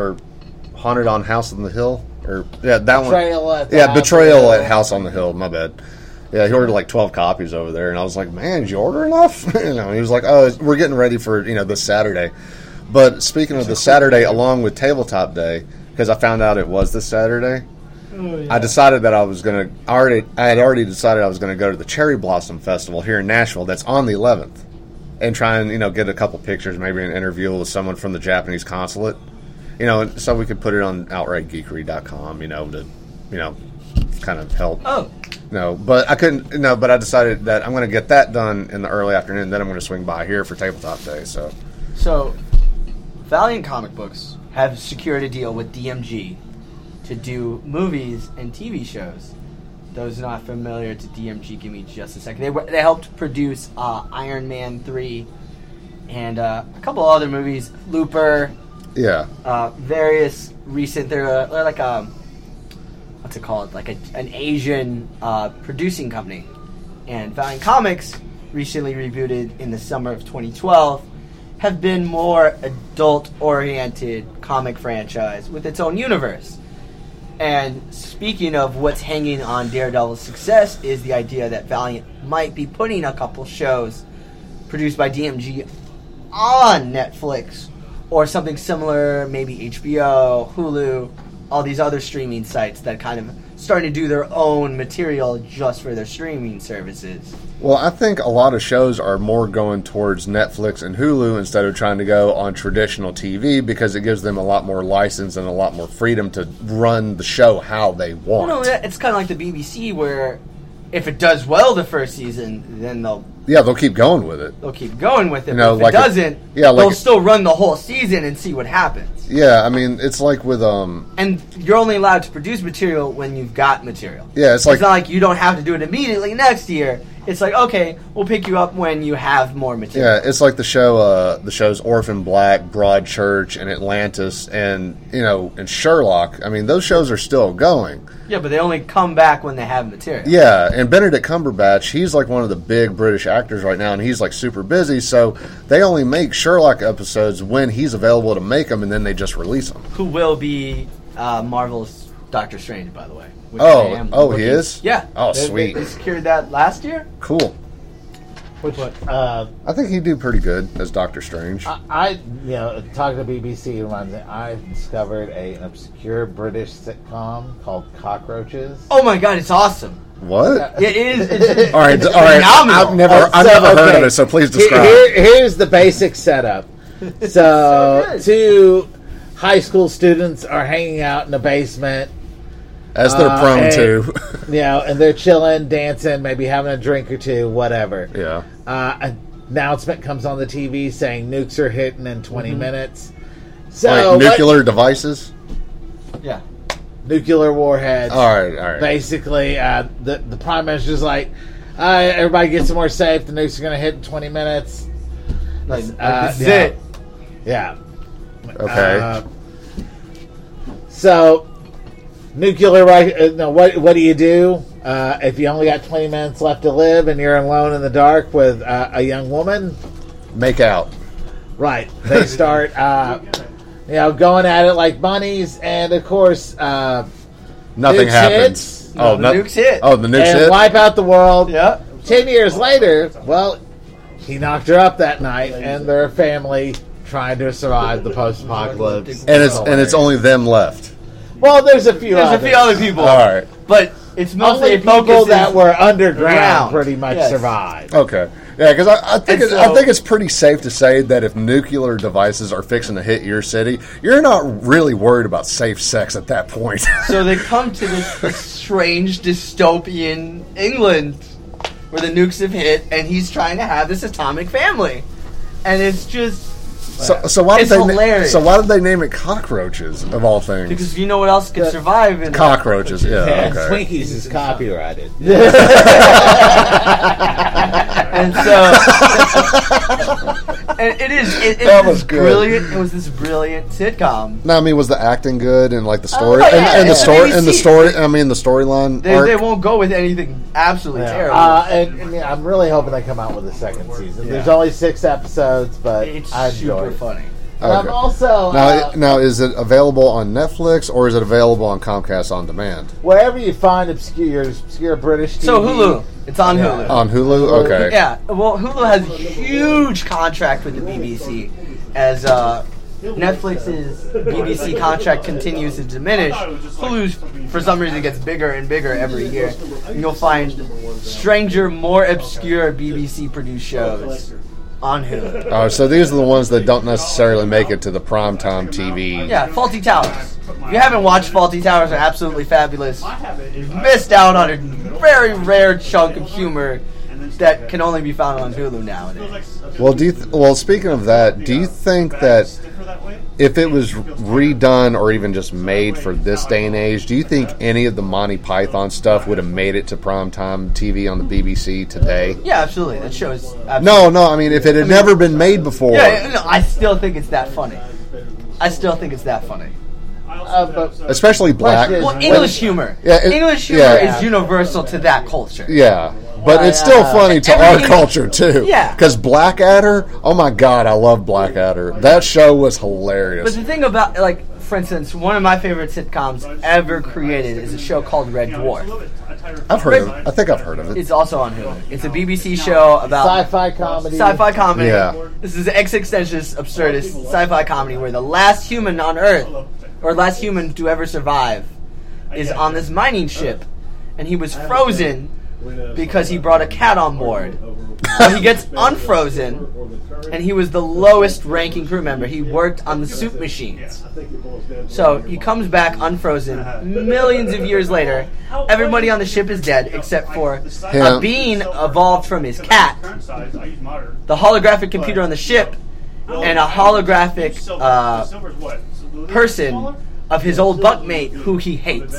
House on the Hill, or that Betrayal one. at the Yeah, House Betrayal on the at Hill. House on the Hill. My bad. Yeah, he ordered 12 copies over there, and I was like, "Man, did you order enough?" He was like, "Oh, we're getting ready for this Saturday." But speaking of the Saturday, along with Tabletop Day, because I found out it was this Saturday. I decided that I had already decided I was going to go to the Cherry Blossom Festival here in Nashville. That's on the 11th, and try and get a couple pictures, maybe an interview with someone from the Japanese consulate, so we could put it on OutrightGeekery.com, to kind of help. Oh, No, but I couldn't. No, but I decided that I'm going to get that done in the early afternoon. Then I'm going to swing by here for Tabletop Day. so Valiant Comic Books have secured a deal with DMG to do movies and TV shows. Those not familiar to DMG, give me just a second. They helped produce Iron Man 3 and a couple other movies, Looper, yeah, various recent. They're like what's it called? Like an Asian producing company. And Valiant Comics, recently rebooted in the summer of 2012, have been more adult-oriented comic franchise with its own universe. And speaking of what's hanging on Daredevil's success is the idea that Valiant might be putting a couple shows produced by DMG on Netflix or something similar, maybe HBO, Hulu, all these other streaming sites that kind of starting to do their own material just for their streaming services. Well, I think a lot of shows are more going towards Netflix and Hulu instead of trying to go on traditional TV, because it gives them a lot more license and a lot more freedom to run the show how they want. It's kind of like the BBC, where if it does well the first season, then they'll keep going with it. keep going with it. No, But if like it doesn't, they'll still run the whole season and see what happens. Yeah, I mean, it's like with And you're only allowed to produce material when you've got material. Yeah, it's like not like you don't have to do it immediately next year. It's like, okay, we'll pick you up when you have more material. Yeah, it's like the shows Orphan Black, Broadchurch, and Atlantis, and and Sherlock. I mean, those shows are still going. Yeah, but they only come back when they have material. Yeah, and Benedict Cumberbatch, he's like one of the big British actors right now, and he's like super busy, so they only make Sherlock episodes when he's available to make them, and then they just release them. Who will be Marvel's Doctor Strange, by the way. which Oh, I am he looking- is? Yeah. Oh, They- sweet. They secured that last year? Cool. Which I think he'd do pretty good as Doctor Strange. I talking to BBC reminds me. I discovered an obscure British sitcom called Cockroaches. Oh my god, it's awesome. What? It is. It's, All right, it's all right. phenomenal. I've never heard of it, so please describe. Here's the basic setup. So, good. two high school students are hanging out in the basement. As they're prone and, to. And they're chilling, dancing, maybe having a drink or two, whatever. Yeah. An announcement comes on the TV saying nukes are hitting in 20 minutes. So Like nuclear devices? Yeah. nuclear warheads. All right. Basically, the prime minister's like, everybody get somewhere safe. The nukes are going to hit in 20 minutes. This is yeah. it. Yeah. Okay. So, nuclear. What do you do? if you only got 20 minutes left to live and you're alone in the dark with a young woman, Make out. right? They start, going at it like bunnies, and of course, Nothing nukes happens. hits. The nukes hit. Oh, the nukes and hit. wipe out the world. Yeah. 10 years later, well, he knocked her up that night, and their family trying to survive the post-apocalypse. And it's only them left. Well, there's a few. There's a others. few other people. All right. But it's mostly Only people focuses- that were underground Ground. pretty much Yes. survived. Okay. Yeah, because I think And I so- think it's pretty safe to say that if nuclear devices are fixing to hit your city, you're not really worried about safe sex at that point. So they come to this strange dystopian England where the nukes have hit, and he's trying to have this atomic family, and it's just so why did It's they hilarious. so why did they name it cockroaches of all things? because you know what else could survive in Cockroaches, yeah. And Okay. Twinkies is copyrighted. And so, and it's That was this good. brilliant. It was this brilliant sitcom. Now, I mean, was the acting good and like the story yeah, and the yeah. story and the BBC. story? I mean, the storyline They arc. won't go with anything absolutely terrible. And I'm really hoping they come out with a second season. There's Yeah. only 6 episodes, but It's I enjoy super it. funny. And I'm Okay. also Now, is it available on Netflix or is it available on Comcast On Demand? wherever you find obscure British TV. So Hulu, it's on Yeah. Hulu. On Hulu? Okay. Yeah, well, Hulu has a huge contract with the BBC. As Netflix's BBC contract continues to diminish, Hulu's, for some reason, gets bigger and bigger every year. And you'll find stranger, more obscure BBC-produced shows on Hulu. So these are the ones that don't necessarily make it to the primetime TV. Yeah, Faulty Towers. If you haven't watched Faulty Towers, are absolutely fabulous. You've missed out on a very rare chunk of humor that can only be found on Hulu nowadays. Well, speaking of that, do you think that if it was redone or even just made for this day and age, do you think any of the Monty Python stuff would have made it to primetime TV on the BBC today? Yeah, absolutely. That show is absolutely. No, I mean, if it had never been made before. Yeah, no, I still think it's that funny. I still think it's that funny. But Especially black. Question. Well, English humor. Yeah, English humor yeah. is universal to that culture. Yeah, but it's still funny to our everything- culture too. Yeah. Because Blackadder, oh my god, I love Blackadder. That show was hilarious. But the thing about, like, for instance, one of my favorite sitcoms ever created is a show called Red Dwarf. I've heard of it. I think I've heard of it. It's also on Hulu. It's a BBC show about sci-fi comedy. sci-fi comedy. Yeah. This is an existentialist, absurdist sci-fi comedy where the last human on Earth, or last human to ever survive, is on this mining ship, and he was frozen because he brought a cat on board. So he gets unfrozen, and he was the lowest ranking crew member. He worked on the soup machines. So he comes back unfrozen. Millions of years later, everybody on the ship is dead except for a Him. being evolved from his cat, the holographic computer on the ship, and a holographic person of his old bunkmate who he hates.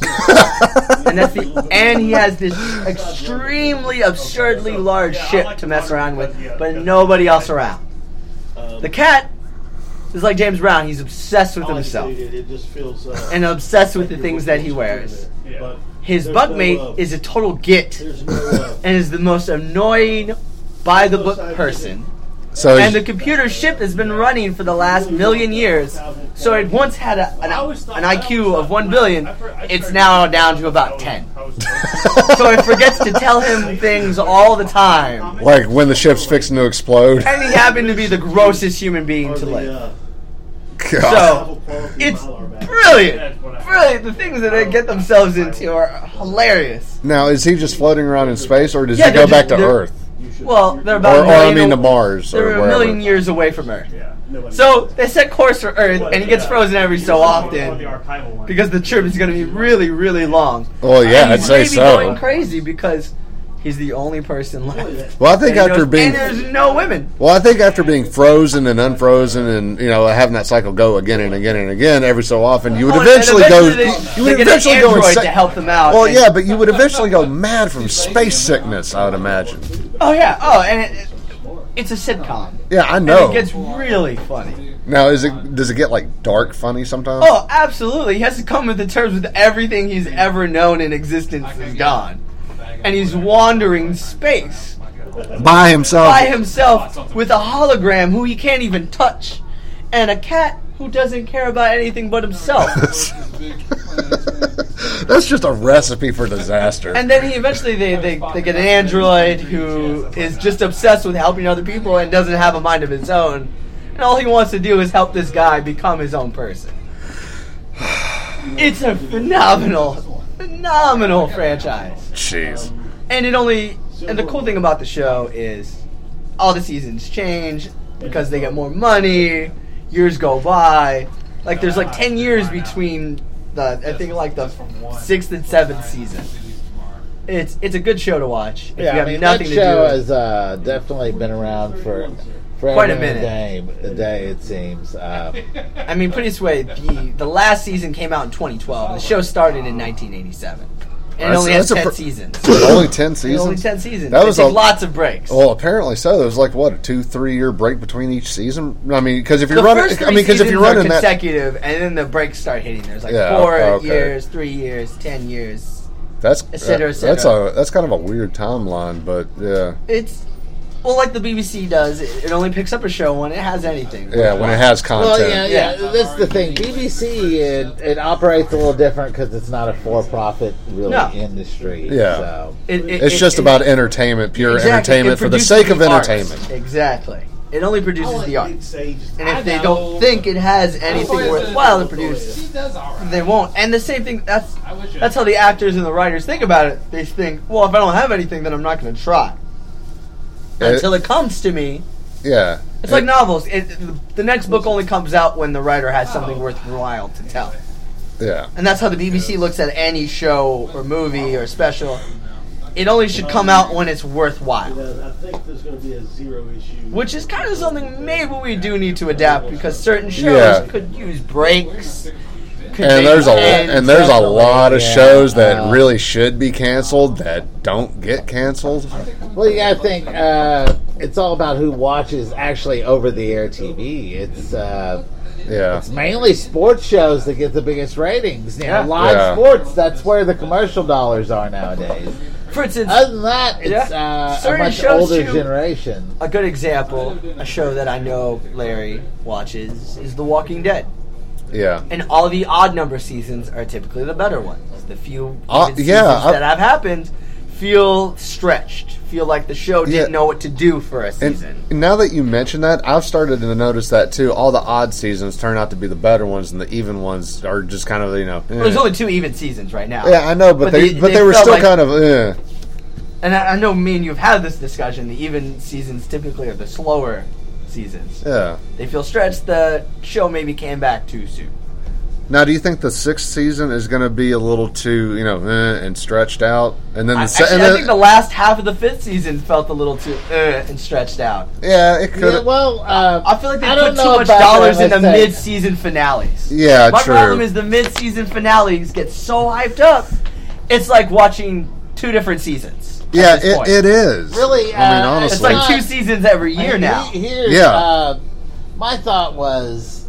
And he has this extremely absurdly large ship to mess around with, but nobody else around. The cat is like James Brown. He's obsessed with himself and obsessed with the things that he wears. His bunkmate is a total git and is the most annoying by-the-book person. So And the computer ship has been running for the last million years. So it once had an IQ of 1 billion. It's now down to about 10. So it forgets to tell him things all the time. like when the ship's fixing to explode. And he happened to be the grossest human being to live. God. So it's brilliant. Brilliant. The things that they get themselves into are hilarious. Now, is he just floating around in space, or does Yeah, he go they're back to just- they're- Earth? Well, they're about Or a million I mean to Mars, They're or a wherever. million years away from Earth. So they set course for Earth, and he gets frozen every so often because the trip is going to be really, really long. Well, yeah, And I'd he's say maybe so. going crazy because he's the only person left. Well, I think And he after goes, being and there's no women. Well, I think after being frozen and unfrozen, and having that cycle go again and again and again every so often, you would Oh, and eventually go. they You would get eventually an go android insane. to help them out. Well, and- yeah, but you would eventually go mad from space sickness. I would imagine. Oh yeah. Oh, and it's a sitcom. Yeah, I And know. it gets really funny. Now, does it get like dark funny sometimes? Oh, absolutely. He has to come to terms with everything he's ever known in existence is gone. And he's wandering space By himself. by himself with a hologram who he can't even touch and a cat who doesn't care about anything but himself. That's just a recipe for disaster. And then he eventually they get an android who is just obsessed with helping other people and doesn't have a mind of his own. And all he wants to do is help this guy become his own person. It's a phenomenal franchise. Jeez. And the cool thing about the show is all the seasons change because they get more money, years go by. Like there's like 10 years between the 6th and 7th season. It's a good show to watch. If you have nothing that to show do. has definitely been around for Quite a minute. A day, it seems. I mean, put it this way, the last season came out in 2012. The show started in 1987. And it only has 10 seasons. Only 10 seasons? Only 10 seasons. That was lots of breaks. Well, apparently so. There was like, what, a 2-3 year break between each season? I mean, because if you're The running... first three I mean, because if you're seasons are running that... consecutive, and then the breaks start hitting. There's like 4 years, 3 years, 10 years, That's et cetera, et cetera. That's kind of a weird timeline, but yeah. It's... Well, like the BBC does, it only picks up a show when it has anything. Yeah, when it has content. Well, yeah. That's the thing. BBC, it operates a little different because it's not a for-profit industry. Yeah. So. It's just about entertainment, pure exactly. entertainment for the sake of entertainment. Exactly. It only produces the art. And And if they don't think it has anything worthwhile to produce, they won't. And the same thing, that's how the actors and the writers think about it. They think, well, if I don't have anything, then I'm not going to try. Until it comes to me. Yeah. It's like novels. The next book only comes out when the writer has something worthwhile to tell. Yeah. And that's how the BBC looks at any show or movie or special. It only should come out when it's worthwhile. I think there's going to be a 0 issue. Which is kind of something maybe we do need to adapt because certain shows could use breaks. And there's a lot of shows that really should be canceled that don't get canceled. Well, you gotta think. It's all about who watches actually over-the-air TV. It's mainly sports shows that get the biggest ratings. Live sports. That's where the commercial dollars are nowadays. For instance, other than that, it's a much older generation. A good example, a show that I know Larry watches, is The Walking Dead. Yeah. And all the odd number seasons are typically the better ones. The few seasons that have happened feel stretched. Feel like the show didn't know what to do for a season. And now that you mention that, I've started to notice that too. All the odd seasons turn out to be the better ones, and the even ones are just kind of Well, there's only 2 even seasons right now. Yeah, I know, but they were still kind of. And I know me and you have had this discussion. The even seasons typically are the slower seasons. Yeah. They feel stretched. The show maybe came back too soon. Now, do you think the 6th season is going to be a little too, and stretched out? And then I think the last half of the 5th season felt a little too and stretched out. Yeah, it could. Yeah, well, I feel like they put too much dollars in the mid-season finales. Yeah, My true. problem is the mid-season finales get so hyped up, it's like watching 2 different seasons. Yeah, it is. Really, I mean, honestly, it's like 2 seasons every year now. My thought was,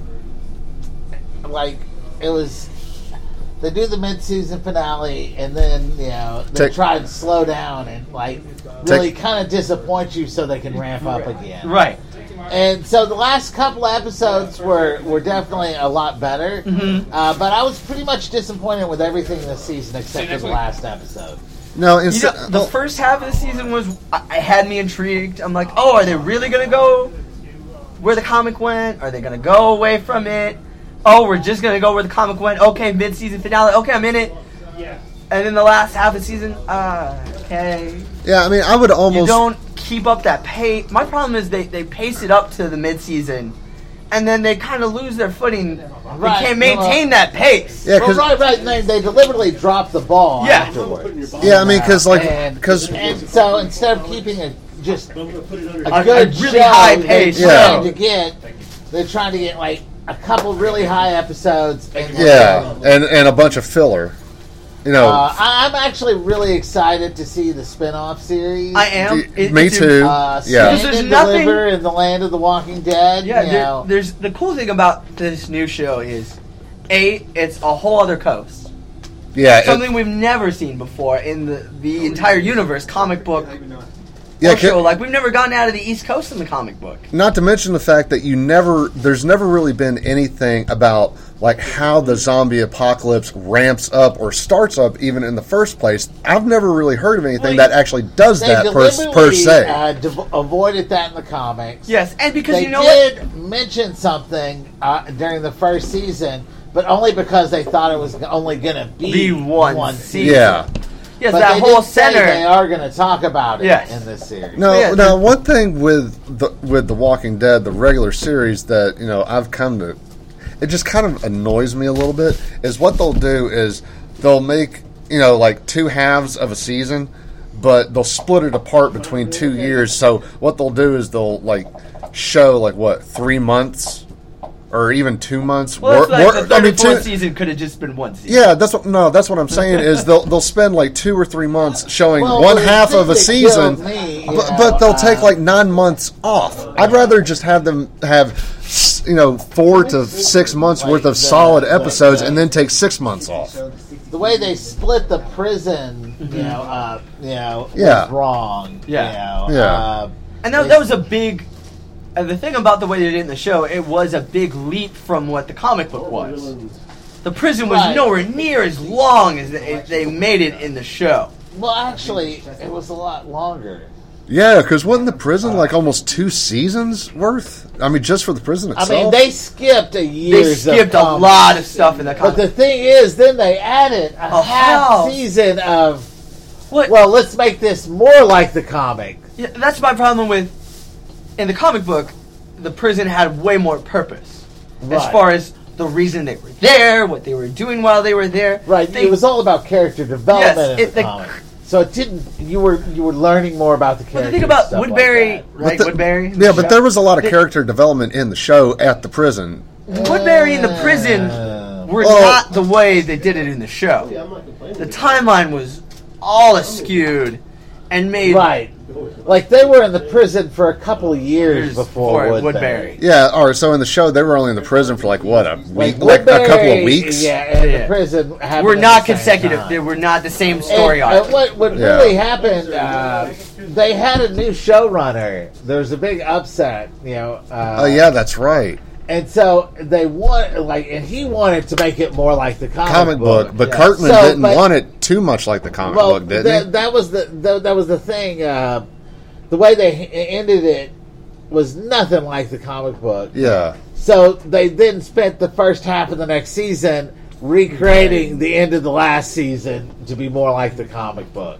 like, it was, they do the mid-season finale, and then, they try to slow down and, really kind of disappoint you so they can ramp up again. Right. And so the last couple of episodes were definitely a lot better, but I was pretty much disappointed with everything this season except for the last episode. No, the first half of the season had me intrigued. I'm like, oh, are they really going to go where the comic went? Are they going to go away from it? Oh, we're just going to go where the comic went. Okay, mid-season finale. Okay, I'm in it. Yeah. And then the last half of the season, okay. Yeah, I mean, I would almost... You don't keep up that pace. My problem is they pace it up to the mid-season, and then they kind of lose their footing. Right. They can't maintain that pace. Yeah, right. They deliberately drop the ball afterwards. Yeah, I mean, because and so instead of keeping a good really high pace, they're trying to get a couple really high episodes. And a bunch of filler. I'm actually really excited to see the spin-off series. I am. Me too. Yeah. Stand There's and nothing- Deliver in the Land of the Walking Dead. Yeah, there's the cool thing about this new show is, it's a whole other coast. Yeah. Something we've never seen before in the entire universe, comic book. Yeah, show. Like, we've never gotten out of the East Coast in the comic book. Not to mention the fact that there's never really been anything about like how the zombie apocalypse ramps up or starts up even in the first place. I've never really heard of anything that actually does that per se. Avoided that in the comics. Yes, and because they did mention something during the first season, but only because they thought it was only going to be one season. Yeah. Yes, but that they whole did say center. They are going to talk about it in this series. Now, one thing with the Walking Dead, the regular series that I've come to, it just kind of annoys me a little bit. Is what they'll do is they'll make like two halves of a season, but they'll split it apart between 2 years. So what they'll do is they'll like show like 3 months. Or even 2 months. Well, the third and fourth season could have just been one season. Yeah, that's what I'm saying is they'll spend like 2 or 3 months showing one half of a season, but they'll take like 9 months off. I'd rather just have them have 4 to 6 months worth of solid episodes and then take 6 months off. The way they split the prison, was wrong. And that was a big. And the thing about the way they did it in the show, it was a big leap from what the comic book was. The prison was nowhere near as long as they made it in the show. Well, actually, it was a lot longer. Yeah, because wasn't the prison like almost 2 seasons worth? I mean, just for the prison itself? I mean, they skipped a year. They skipped a lot of stuff in the comic. But the thing is, then they added a half season of, well, let's make this more like the comic. Yeah, that's my problem with... In the comic book, the prison had way more purpose. As far as the reason they were there, what they were doing while they were there. Right, it was all about character development in the comic. So it didn't. You were learning more about the character. The thing about Woodbury, Woodbury. Yeah, but there was a lot of character development in the show at the prison. Woodbury and the prison were not the way they did it in the show. The timeline was all askewed and made like they were in the prison for a couple of years before Woodbury. Yeah, all right. So in the show, they were only in the prison for like what, a week, like a couple of weeks. Yeah, and the prison were not consecutive. They were not the same story arc. What really happened? They had a new showrunner. There was a big upset. Oh yeah, that's right. And so they and he wanted to make it more like the comic book. But Cartman didn't want it too much like the comic book, did he? That was the thing. The way they ended it was nothing like the comic book. Yeah. So they then spent the first half of the next season recreating the end of the last season to be more like the comic book.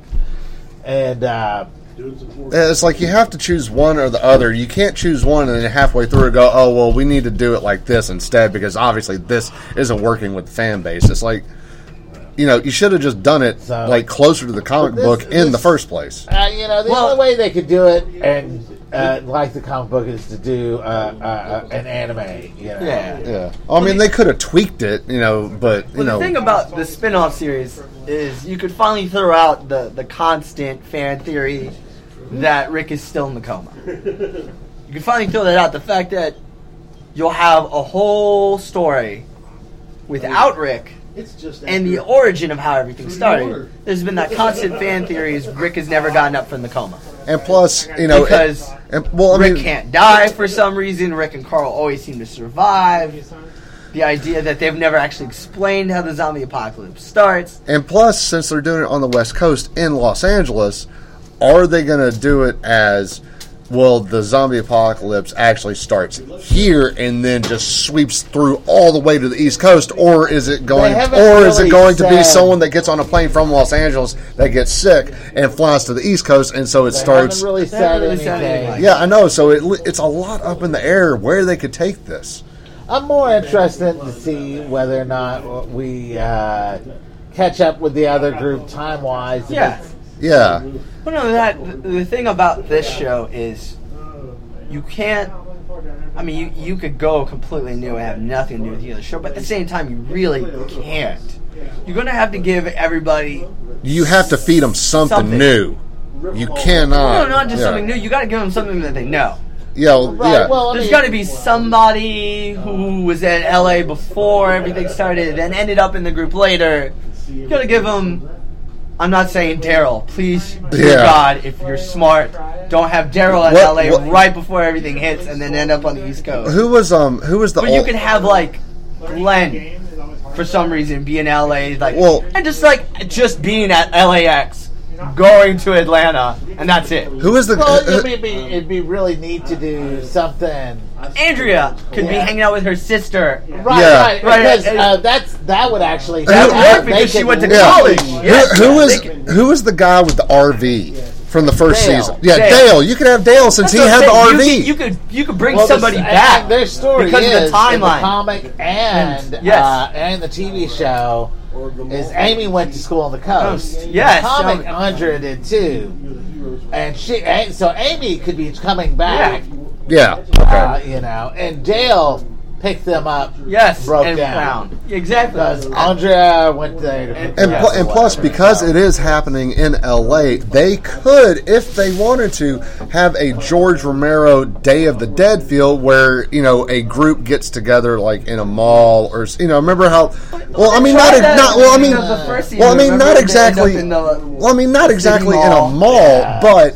And it's like you have to choose one or the other. You can't choose one and then halfway through go, oh, well, we need to do it like this instead because obviously this isn't working with the fan base. It's like, you should have just done it like closer to the comic book in the first place. The only way they could do it and like the comic book is to do an anime. Yeah. I mean, they could have tweaked it, but the thing about the spin-off series is you could finally throw out the constant fan theory that Rick is still in the coma. You can finally throw that out. The fact that you'll have a whole story without Rick and the origin of how everything started. There's been that constant fan theory is Rick has never gotten up from the coma. And plus, because Rick can't die for some reason. Rick and Carl always seem to survive. The idea that they've never actually explained how the zombie apocalypse starts. And plus, since they're doing it on the West Coast in Los Angeles, are they going to do it as, well, the zombie apocalypse actually starts here and then just sweeps through all the way to the East Coast, or is it going to be someone that gets on a plane from Los Angeles that gets sick and flies to the East Coast, and so it starts... Haven't really said anything. Yeah, I know, so it's a lot up in the air where they could take this. I'm more interested to see whether or not we catch up with the other group time-wise. Yeah. Well, no, the thing about this show is you can't... I mean, you could go completely new and have nothing to do with the other show, but at the same time, you really can't. you're going to have to give everybody. You have to feed them something new. You cannot. No, not just something new. You got to give them something that they know. Yeah, yeah. Well, There's got to be somebody who was in LA before everything started and ended up in the group later. You got to give them. I'm not saying Daryl. Please, dear God, if you're smart, don't have Daryl in LA right before everything hits and then end up on the East Coast. Who was the? But you could have like Glenn for some reason be in LA, like, and just being at LAX, going to Atlanta, and that's it. Who is the? Well, it'd be really neat to do something. Andrea could be hanging out with her sister. Right. Because that would actually that would work because she went to college. Yes. Who is the guy with the RV from the first Dale. season? Yeah, Dale. You could have Dale since he had the RV. You could bring somebody back. Their story because is of the timeline, in the comic and the TV show. Is Amy went to school on the coast? Yes, the comic Andrea did too, and so Amy could be coming back. Yeah. Okay. And Dale picked them up. Yes, broke and down. Found. Exactly. Because Andrea went there. And plus, because it is happening in LA, they could, if they wanted to, have a George Romero Day of the Dead feel where, a group gets together like in a mall or, remember how, not exactly in a mall, but,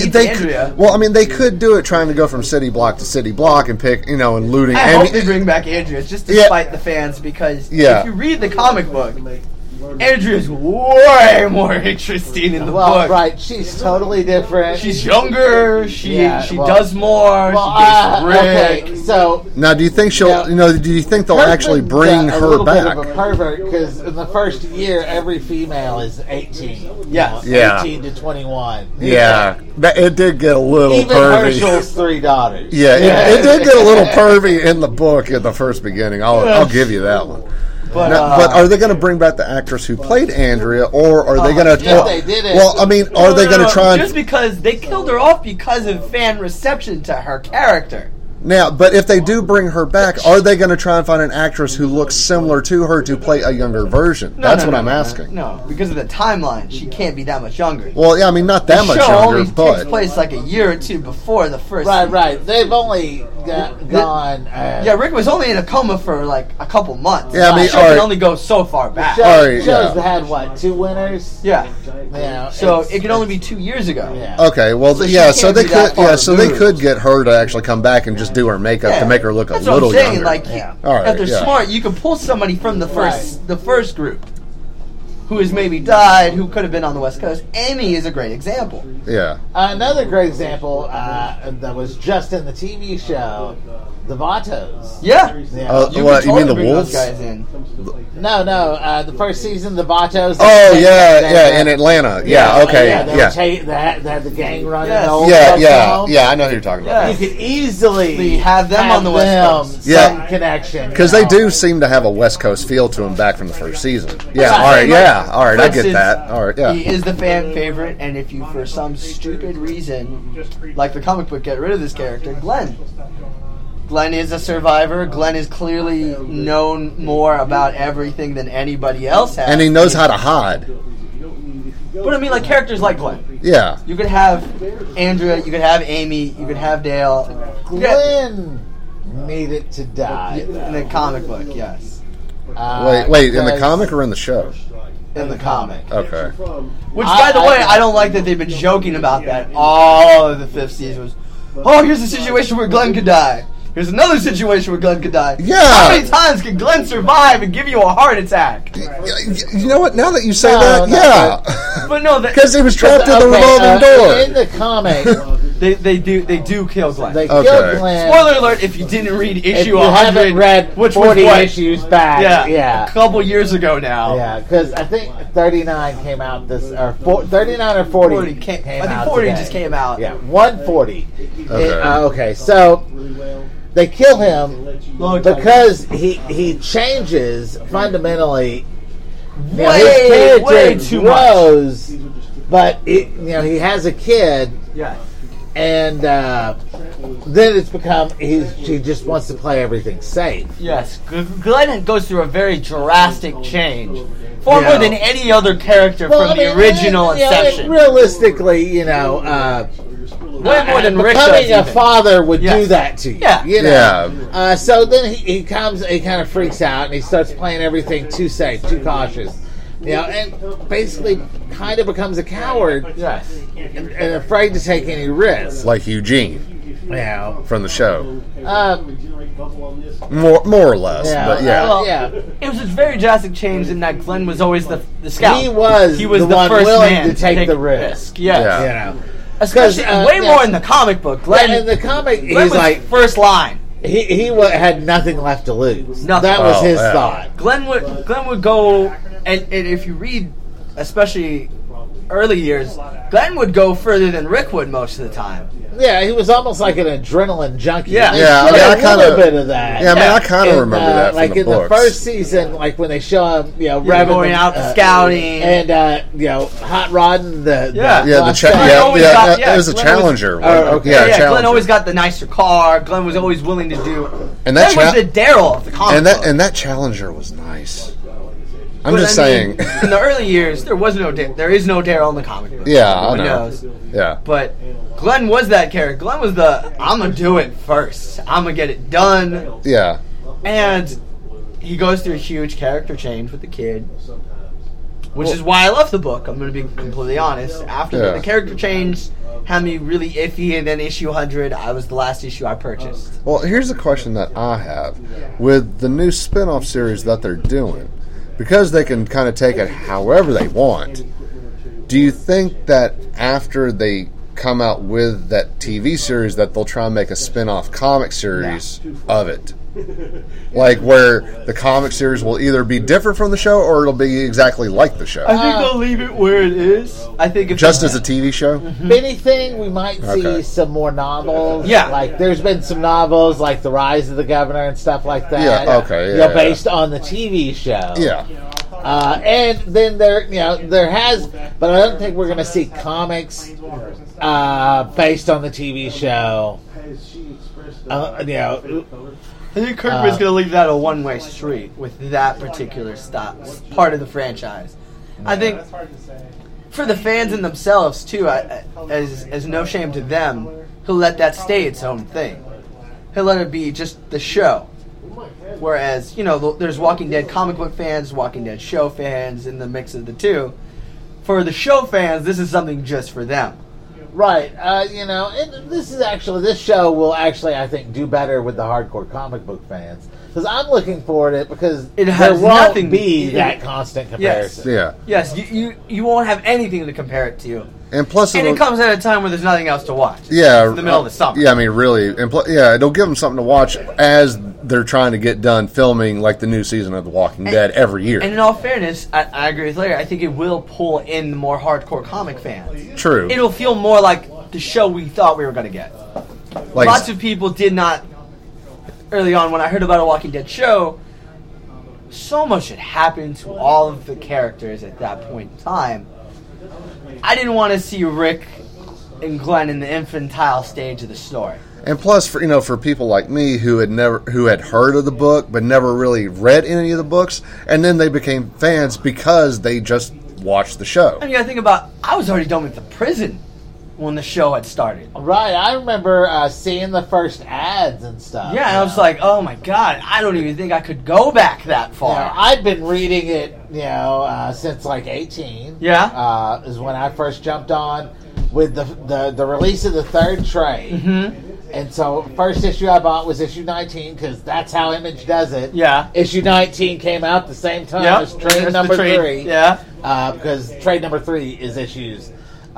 they could do it trying to go from city block to city block and pick, and looting. I hope they bring back Andrea just to spite the fans because if you read the comic book, Andrea's way more interesting in the book. Right, she's totally different. She's younger. She does more. She gets rich. So now, do you think she'll? Do you think they'll actually bring her back? Bit of a pervert because in the first year, every female is 18. Yes, 18 to 21. Yeah, it did get a little even pervy. Herschel's 3 daughters. Yeah, it did get a little pervy in the book at the first beginning. I'll give you that one. But are they going to bring back the actress who played Andrea, or are they going to? They did it. Well, are they going to try? Just because they killed her off because of fan reception to her character. Now, but if they do bring her back, are they going to try and find an actress who looks similar to her to play a younger version? That's what I'm asking. No, because of the timeline, she can't be that much younger. Well, yeah, not that much younger, but the show only takes place like a year or two before the first. Right. They've only gone. Rick was only in a coma for like a couple months. Yeah, the show can only go so far back. The show's had 2 winners. Yeah. So it could only be 2 years ago. Yeah. Okay. Well, so they could. Yeah. So they could get her to actually come back and just do her makeup to make her look a little younger. If they're smart, you can pull somebody from the first group who has maybe died, who could have been on the West Coast. Amy is a great example. Yeah. Another great example that was just in the TV show, the Vatos. Yeah. You mean the Wolves? Those guys in. No. The first season, the Vatos. In Atlanta. They had the gang running. I know who you're talking about. You could easily have them on the West Coast. Some connection. Because they do seem to have a West Coast feel to them back from the first season. Yeah, all right, I get that. All right, yeah. He is the fan favorite, and if you, for some stupid reason, like the comic book, get rid of this character, Glenn is a survivor. Glenn is clearly known more about everything than anybody else has. And he knows how to hide. But characters like Glenn. Yeah. You could have Andrea, you could have Amy, you could have Dale. Glenn needed to die. In the comic book, yes. Wait, in the comic or in the show? In the comic. Okay. Which, by the way, I don't like that they've been joking about that all of the 5th season. Was, here's a situation where Glenn could die. Here's another situation where Glenn could die. Yeah. How many times can Glenn survive and give you a heart attack? You know what? Now that you say that, But no, because he was trapped in the revolving door. In the comic, they do kill Glenn. They kill Glenn. Spoiler alert! If you didn't read issue 100, haven't read which 40 was issues back, a couple years ago now. Yeah, because I think 39 came out 39 or 40 came out. I think 40 today. just came out. Yeah, 140. Okay. So they kill him because he changes fundamentally. His character way too grows, but he has a kid. Yeah. And then it's become she just wants to play everything safe. Yes, Glenn goes through a very drastic change, far more than any other character from the original Inception. Realistically, way more than Rick becoming does a father would Yes. do that to you. Yeah. You know? So then he comes, he kind of freaks out, and he starts playing everything too safe, too cautious. And basically kind of becomes a coward Yes. and afraid to take any risks. Like Eugene from the show. More or less, but yeah. Well, yeah. It was a very drastic change in that Glenn was always the scout. He was the one first willing man to take the risk. Yes. Yeah. Especially way more in the comic book. Glenn, in the comic, Glenn he's was like, first line. he had nothing left to lose. Nothing. That was Oh, his yeah. thought. Glenn would go, and if you read, especially early years, Glenn would go further than Rick would most of the time. Yeah, he was almost like an adrenaline junkie. Yeah. They Yeah, I showed mean, I a kinda- little bit of that. Yeah, I mean, I kind of And, remember that from like the in books. the first season, like when they show him, revving going out scouting. and hot rodding the Yeah. Yeah, Glenn always got- it was a Glenn Challenger. Oh, okay. Yeah, Glenn Challenger. always got the nicer car. Glenn was always willing to do. And that Glenn was cha- the Daryl of the comic book. and that Challenger was nice. I'm But just I saying. mean, in the early years, there is no Daryl in the comic book. Yeah, I Everyone know. knows. Yeah. But Glenn was that character. Glenn was I'm going to do it first. I'm going to get it done. Yeah. And he goes through a huge character change with the kid, which is why I love the book. I'm going to be completely honest. After Yeah. the character change had me really iffy, and then issue 100, I was the last issue I purchased. Well, here's the question that I have. With the new spin-off series that they're doing, because they can kind of take it however they want, do you think that after they come out with that TV series that they'll try and make a spin-off comic series of it? Like where the comic series will either be different from the show or it'll be exactly like the show? I think they'll leave it where it is. I think if Just as a TV show? If anything, we might see Okay. some more novels. Yeah. Like there's been some novels like The Rise of the Governor and stuff like that. Yeah, okay, yeah, based on the TV show. Yeah. And then there has, but I don't think we're going to see comics based on the TV show. I think Kirkman's going to leave that a one-way street with that particular part of the franchise. I think for the fans and themselves too, as no shame to them, he'll let that stay its own thing. He'll let it be just the show. Whereas, there's Walking Dead comic book fans, Walking Dead show fans, in the mix of the two. For the show fans, this is something just for them. Right. And this show will actually, I think, do better with the hardcore comic book fans. Because I'm looking forward to it because It has there won't nothing- be that constant comparison. Yeah. Yes, you won't have anything to compare it to. And plus And it comes at a time where there's nothing else to watch. Yeah, It's the middle of the summer. Yeah, I mean, really, and it'll give them something to watch as they're trying to get done filming like the new season of The Walking Dead every year. And in all fairness, I agree with Larry. I think it will pull in the more hardcore comic fans. True. It'll feel more like the show we thought we were going to get. Like, Lots of people did not, early on when I heard about a Walking Dead show, so much had happened to all of the characters at that point in time. I didn't want to see Rick and Glenn in the infantile stage of the story. and plus, for people like me who had heard of the book but never really read any of the books, and then they became fans because they just watched the show. And you got to think about, I was already done with the prison when the show had started. Right. I remember seeing the first ads and stuff. Yeah, and I was like, oh my god, I don't even think I could go back that far. I'd been reading it, since like 18. Yeah. Is when I first jumped on with the release of the third trade. Mm-hmm. And so, first issue I bought was issue 19 because that's how Image does it. Yeah. Issue 19 came out the same time Yep. as That's trade the number trade. 3. Yeah. Because trade number 3 is issues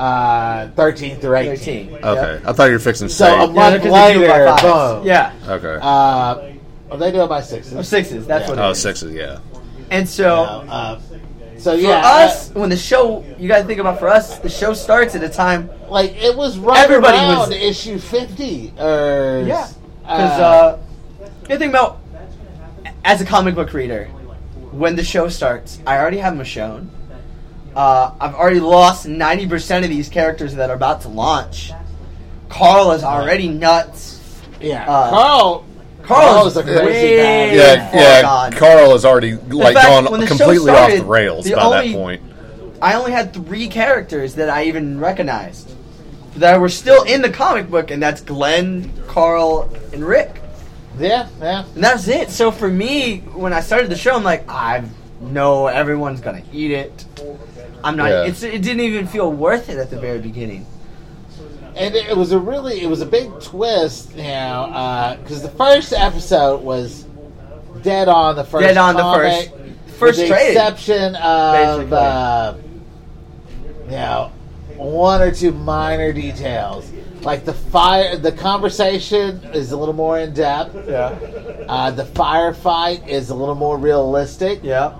13 through 18. 13. Okay, Yep. I thought you were fixing to So say. a month because they do it by later, fives. boom. Yeah. Okay. They do it by 6s. Or sixes, that's what it Oh, is. 6s, yeah. And so, So for yeah, us, when the show, you got to think about, for us, the show starts at a time, like it was right Everybody around was- issue 50. Or because you think about, as a comic book reader, when the show starts, I already have Michonne. I've already lost 90% of these characters that are about to launch. Carl is already nuts. Yeah, Carl is a crazy bad. Yeah. Carl has already fact, gone when the show completely started, off the rails by that point. I only had 3 characters that I even recognized that were still in the comic book, and that's Glenn, Carl, and Rick. Yeah. And that's it. So for me, when I started the show, I'm like, I know everyone's gonna eat it. I'm not. Yeah. It didn't even feel worth it at the very beginning. And it was a big twist, because the first episode was dead on the first. Dead on comic, the first with the trade. exception of one or two minor details, like the conversation is a little more in depth. Yeah. The firefight is a little more realistic. Yeah.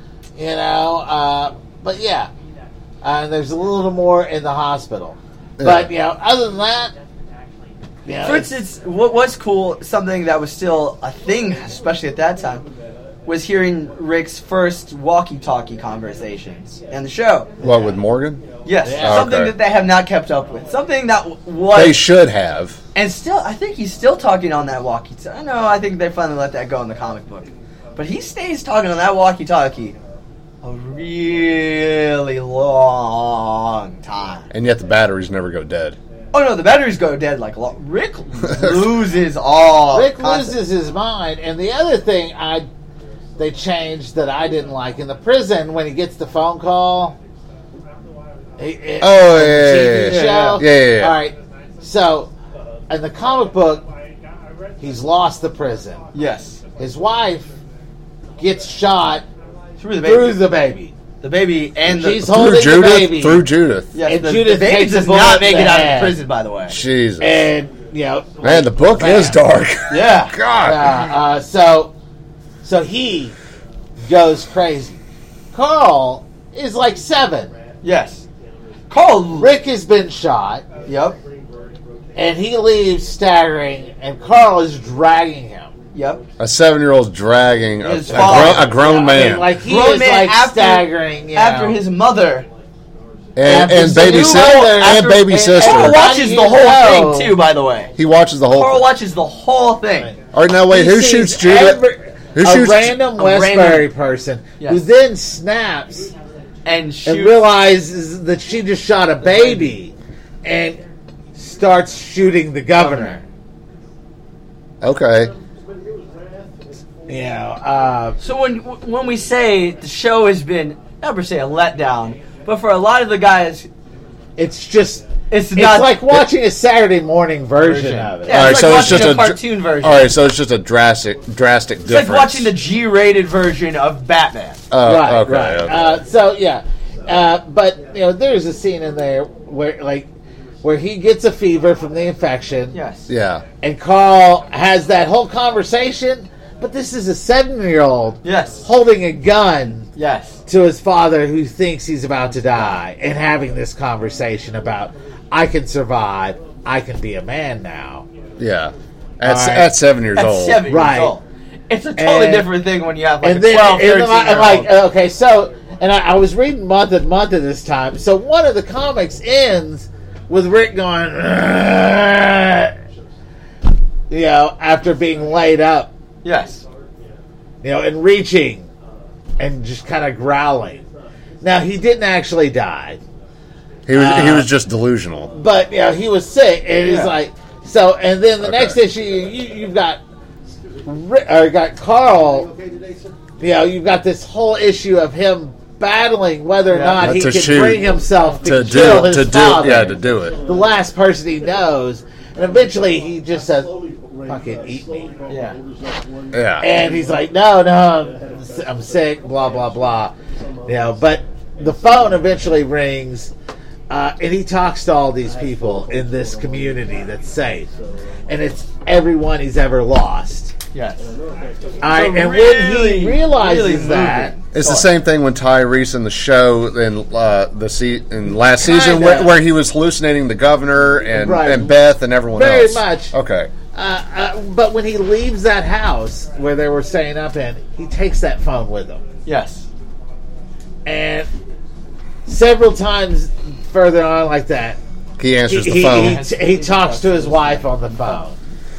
But yeah, there's a little more in the hospital. Yeah. But other than that, For instance, what was cool, something that was still a thing, especially at that time, was hearing Rick's first walkie-talkie conversations in the show. What, with Morgan? Yes, Yeah. something Okay. that they have not kept up with. Something that was... They should have. And still, I think he's still talking on that walkie-talkie. I think they finally let that go in the comic book. But he stays talking on that walkie-talkie a really long time. And yet the batteries never go dead. Oh no, the batteries go dead like Rick loses all. Rick concept. loses his mind. And the other thing they changed that I didn't like in the prison when he gets the phone call. TV show. Yeah. All right. So in the comic book, he's lost the prison. Yes, His wife gets shot through the baby. through the baby. The baby and She's the holding Through the Judith? baby. Through Judith. yes, and the Judith baby takes does a bullet not to make the it out of head. prison. By the way, Jesus. And Man, the book is dark. yeah, God. So he goes crazy. Carl is like 7. yes. Carl. Rick has been shot, Yep. and he leaves staggering, and Carl is dragging him. Yep. A 7-year-old's dragging His a father. grown man. And like he Grown is man like staggering. after his mother. and after baby some sister. mother- And baby and- sister. Carl watches the whole know. thing too. By the way, He watches the whole Carl thing. watches the whole thing. All right, now wait, He who sees shoots Judith? Who a shoots? random a Westbury random- person Yes. who then snaps And and shoots. realizes that she just shot a baby and starts shooting the governor. Okay. So when we say the show has been not per se a letdown, but for a lot of the guys, it's just it's it's not like watching a Saturday morning version of it. Yeah, All right, it's so like it's watching just a cartoon version. All right, so it's just a drastic It's difference. like watching the G-rated version of Batman. Right, okay, right. okay. So yeah, but there's a scene in there where he gets a fever from the infection. Yes. Yeah. And Carl has that whole conversation, but this is a 7-year-old Yes. holding a gun Yes. to his father who thinks he's about to die and having this conversation about, I can survive, I can be a man now. Yeah. All right. At 7 years At old. 7 Right. years old. It's a totally And- different thing when you have like And a then 12, 13 and like, year old. okay, so, and I was reading month and month at this time, so one of the comics ends with Rick going, after being laid up, Yes. and reaching and just kind of growling. Now, he didn't actually die, He was just delusional. but, he was sick, and he's Yeah. like, so, and then the Okay. next issue, you've got Carl, you've got this whole issue of him battling whether or Yeah. not he To can shoot. bring himself to To kill do his to father. do to do it. The last person he knows, and eventually he just says, "Fucking eat me," Yeah. Yeah. and he's like, "No, I'm sick," blah blah blah. But the phone eventually rings, and he talks to all these people in this community that's safe, and it's everyone he's ever lost. Yes. All right, and when really, he realizes really that, moving. It's the same thing when Tyrese in the show in last season Kinda. where he was hallucinating the governor and Right. and Beth and everyone Very else. much. Okay. but when he leaves that house where they were staying up in, he takes that phone with him. Yes. And several times further on like that, He answers the phone. He talks to his wife on the phone.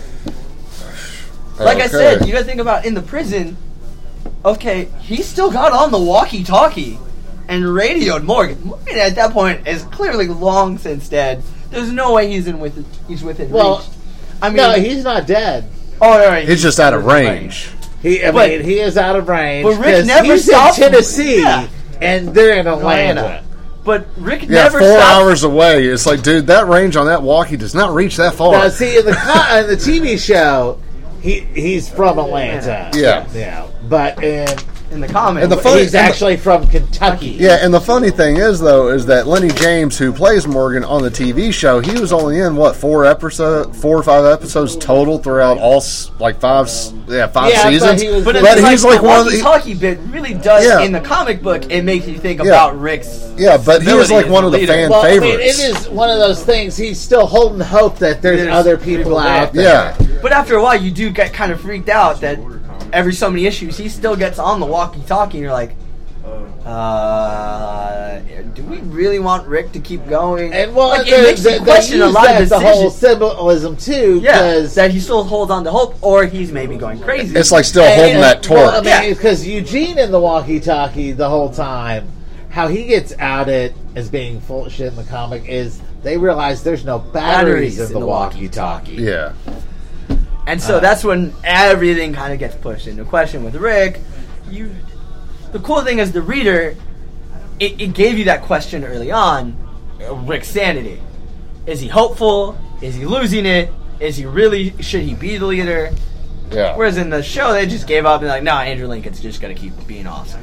Like I said, you got to think about in the prison. Okay, he still got on the walkie-talkie and radioed Morgan. Morgan at that point is clearly long since dead. There's no way he's within reach. I mean, no, he's not dead. Oh, all right. He's just out of range. He is out of range. But Rick never he's stopped in Tennessee, Yeah. and they're in Atlanta. But Rick Yeah, never 4 stopped. hours away. It's like, dude, that range on that walkie does not reach that far. Now, see, in the TV show, he's from Atlanta. Yeah. But in the comic, And the funny- he's actually from Kentucky. Yeah, and the funny thing is, though, is that Lenny James, who plays Morgan on the TV show, he was only in, 4 or 5 episodes total throughout all, 5 seasons. But he's like the one of the... walkie-talkie bit really does, Yeah. in the comic book, it makes you think about Rick's Yeah, but he was like ability one as of a the leader. fan Well, favorites. I mean, it is one of those things. He's still holding hope that there's other people out there. Yeah. But after a while, you do get kind of freaked out that every so many issues, he still gets on the walkie-talkie, and you're like, do we really want Rick to keep going? And well, like, it makes you question a lot of the whole decisions. symbolism too, Yeah, because that he still holds on to hope, or he's maybe going crazy. It's like still holding that torch. Well, I mean, because Eugene in the walkie-talkie the whole time, how he gets outed as being full of shit in the comic is they realize there's no batteries in the walkie-talkie. Yeah. And so that's when everything kind of gets pushed into question with Rick. The cool thing as the reader, it gave you that question early on, Rick's sanity. Is he hopeful? Is he losing it? Is he really, should he be the leader? Yeah. Whereas in the show, they just gave up and like, nah, Andrew Lincoln's just going to keep being awesome.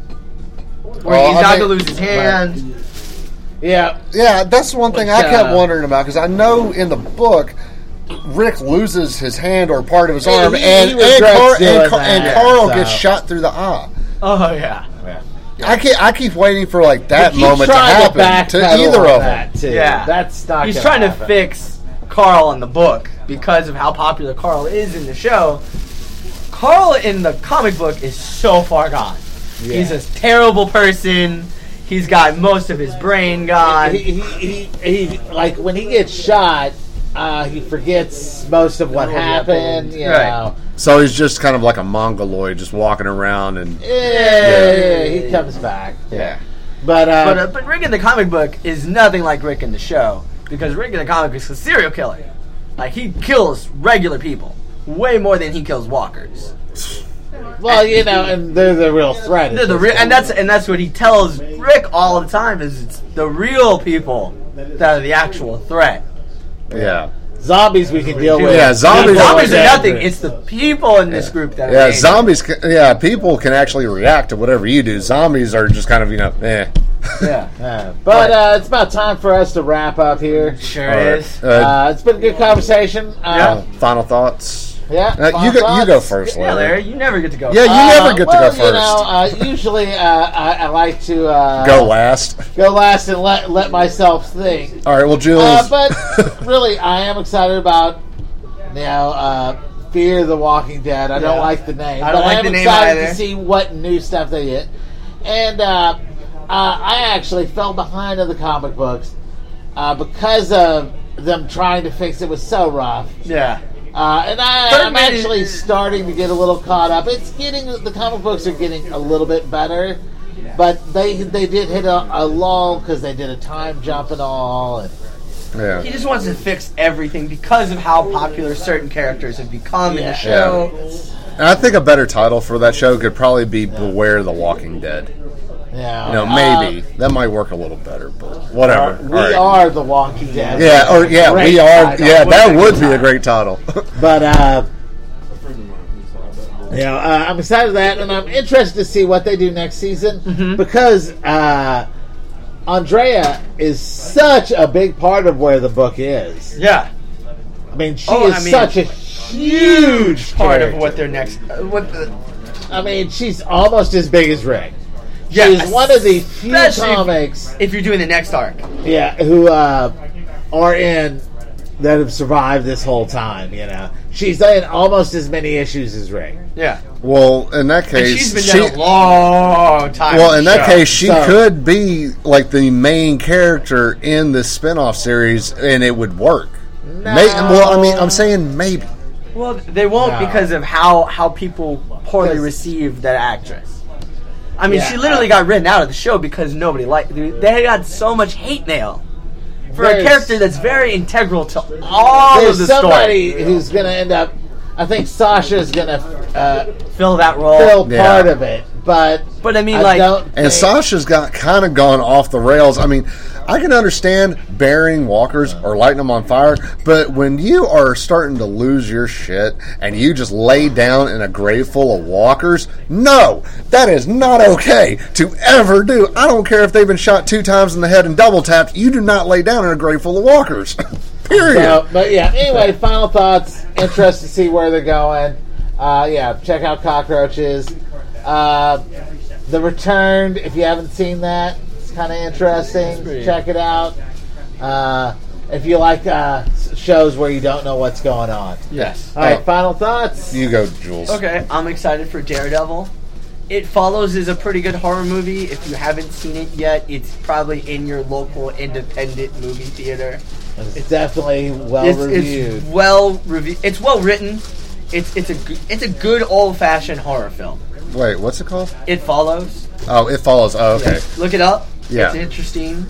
Where he's not going to lose his hand. Yeah. Yeah, that's one thing I Which, kept wondering about, because I know in the book, Rick loses his hand or part of his arm, he and regrets doing that, Carl so. gets shot through the eye. Oh, yeah. I keep waiting for that He's moment to trying happen to backpedal either on of them. that, too. Yeah. That's not He's gonna trying to happen. fix Carl in the book because of how popular Carl is in the show. Carl in the comic book is so far gone. Yeah. He's a terrible person. He's got most of his brain gone. He like when he gets shot, he forgets most of what happened. You Right. know. So he's just kind of like a mongoloid, just walking around and Yeah, he comes back. yeah. But Rick in the comic book is nothing like Rick in the show because Rick in the comic is a serial killer. Like he kills regular people way more than he kills walkers. well, you know, and they're the real threat. They're the real, and that's what he tells Rick all the time is it's the real people that are the actual threat. Yeah. Zombies we can deal with. Yeah, zombies- Zombies are nothing. It's the people in this group that are Yeah, dangerous. zombies. People can actually react to whatever you do. Zombies are just kind of eh. Yeah, But it's about time for us to wrap up here. sure All right. is. It's been a good conversation. Final thoughts. Yeah. You go first, Yeah, Larry. Larry, you never get to go. Yeah, you never get to go well, first. You know, usually I like to Go last. Go last and let myself think. All right. Well, Jules. But really, I am excited about Fear the Walking Dead. I don't Yeah. like the name, I don't but like I am the name excited either. to see what new stuff they get. And I actually fell behind on the comic books because of them trying to fix it was so rough. Yeah. And I'm actually starting to get a little caught up. The comic books are getting a little bit better, but they did hit a lull because they did a time jump and all. And yeah. He just wants to fix everything because of how popular certain characters have become in the show. And I think a better title for that show could probably be Beware the Walking Dead. yeah, Maybe that might work a little better, but whatever. We All right. are the Walking Dead. We Great are. title. Yeah, that would be a great title. But I'm excited for that, and I'm interested to see what they do next season because Andrea is such a big part of where the book is. Yeah. I mean, she is such a huge Part character. of what their next. I mean, she's almost as big as Rick. Yeah, She's one of the few especially comics, if you're doing the next arc. who are in that have survived this whole time. You know, she's done almost as many issues as Ray. Yeah. Well, in that case, And she's been dead a long time. well, in that show. case, she could be like the main character in this spin-off series, and it would work. No. Well, I mean, I'm saying maybe. Well, they won't No. because of how people poorly Because- received that actress. I mean, Yeah, she literally got written out of the show because nobody liked. They got so much hate mail for a There's- character that's very integral to all There's of the somebody story. who's going to end up. I think Sasha's going to Fill that role. fill Yeah. part of it, but But I mean, I like, don't And think- Sasha's got kind of gone off the rails. I mean, I can understand burying walkers or lighting them on fire, but when you are starting to lose your shit and you just lay down in a grave full of walkers, no, that is not okay to ever do. I don't care if they've been shot 2 times in the head and double tapped. You do not lay down in a grave full of walkers. Period. So, but yeah, anyway, final thoughts. Interested to see where they're going. Yeah, check out Cockroaches. The Returned, if you haven't seen that, it's kind of interesting. Check it out. If you like shows where you don't know what's going on. yes. All right, final thoughts. You go, Jules. Okay, I'm excited for Daredevil. It Follows is a pretty good horror movie. If you haven't seen it yet, it's probably in your local independent movie theater. It's definitely well reviewed. It's well reviewed. It's well written. It's a good old fashioned horror film. Wait, what's it called? It Follows. Oh, It Follows. Oh, okay. Look it up. Yeah. It's interesting.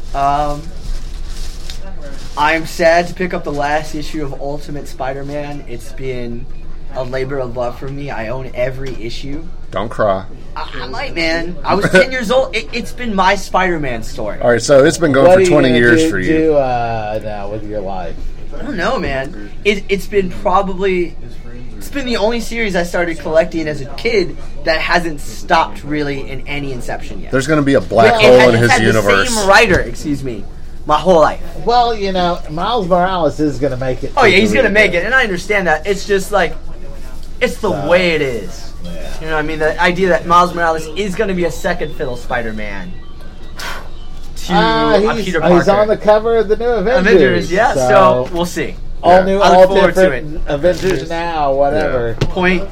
I'm sad to pick up the last issue of Ultimate Spider-Man. It's been a labor of love for me. I own every issue. Don't cry. I might, man. I was 10 years old. It's been my Spider-Man story. All right, so it's been What going are for you 20 gonna years for you. do now with your life? I don't know, man. It's been the only series I started collecting as a kid that hasn't stopped really in any inception yet. There's going to be a black It hole in has his had universe. the same writer, my whole life. Well, you know, Miles Morales is going to make it. Oh yeah, he's gonna make it, and I understand that. It's just like, it's the way it is. Yeah. You know what I mean? The idea that Miles Morales is gonna be a second fiddle Spider-Man to Peter Parker. He's on the cover of the new Avengers. yeah. So we'll see. all new, I look all forward to different Avengers now, whatever. Point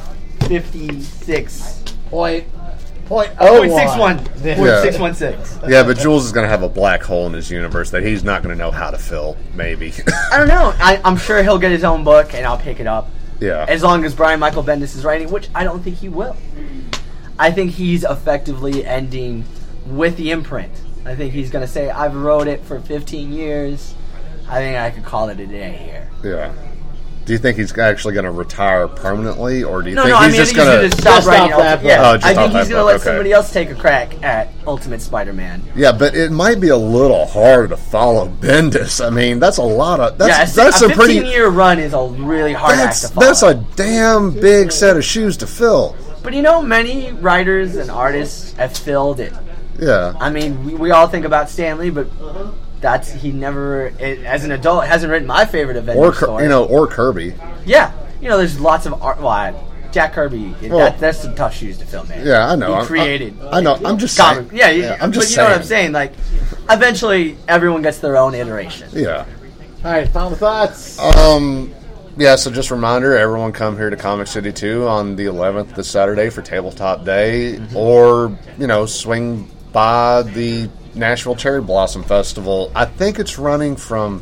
56. Point Point 01. 61. Yeah. Point 616. Yeah, but Jules is going to have a black hole in his universe that he's not going to know how to fill, maybe. I don't know. I'm sure he'll get his own book, and I'll pick it up. Yeah. As long as Brian Michael Bendis is writing, which I don't think he will. I think he's effectively ending with the imprint. I think he's going to say, I've wrote it for 15 years. I think I could call it a day here. Yeah. Do you think he's actually going to retire permanently, or do you think I he's mean, just he's going going to... to stop Just writing off that Ultimate. Yeah, book. Oh, just I off think that he's going to book, let okay. somebody else take a crack at Ultimate Spider-Man. Yeah, but it might be a little hard to follow Bendis. I mean, that's a lot of... That's a a pretty... 15-year run is a really hard act to follow. That's a damn big set of shoes to fill. But you know, many writers and artists have filled it. Yeah. I mean, we all think about Stan Lee, but he never, as an adult, hasn't written my favorite Avengers story. Or Kirby. Yeah, there's lots of art. Well, Jack Kirby, that's some tough shoes to fill, man. Yeah, I know. He created. I know. I'm just comic. saying. Yeah, I'm just but you saying. know what I'm saying? Like, eventually, everyone gets their own iteration. Yeah. All right, final thoughts. Yeah, so just a reminder, everyone come here to Comic City 2 on the 11th, this Saturday, for Tabletop Day. Mm-hmm. Or, swing by the Nashville Cherry Blossom Festival. I think it's running from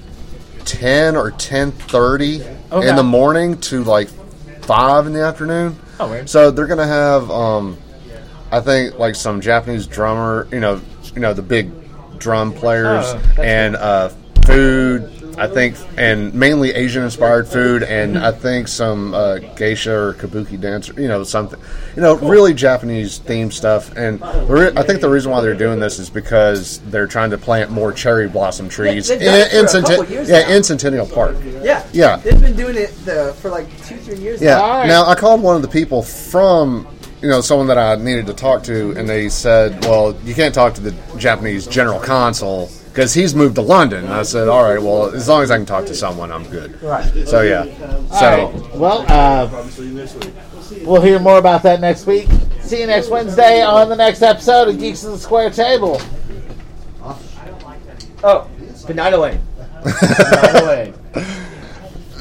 10 or 10:30 in the morning to, 5 in the afternoon. Oh, weird. So they're going to have, I think, some Japanese drummer, the big drum players, and food, I think, and mainly Asian-inspired food, and I think some geisha or kabuki dancer, something, really Japanese-themed stuff. And I think the reason why they're doing this is because they're trying to plant more cherry blossom trees they've done it for a couple years now. in Centennial Park. Yeah. They've been doing it for 2-3 years Yeah. now. All right. Now, I called one of the people from, someone that I needed to talk to, and they said, well, you can't talk to the Japanese general consul because he's moved to London. And I said, all right, well, as long as I can talk to someone, I'm good. Right. So, yeah. So, Well, we'll hear more about that next week. See you next Wednesday on the next episode of Geeks of the Square Table. Oh, Banana Lane. By the way.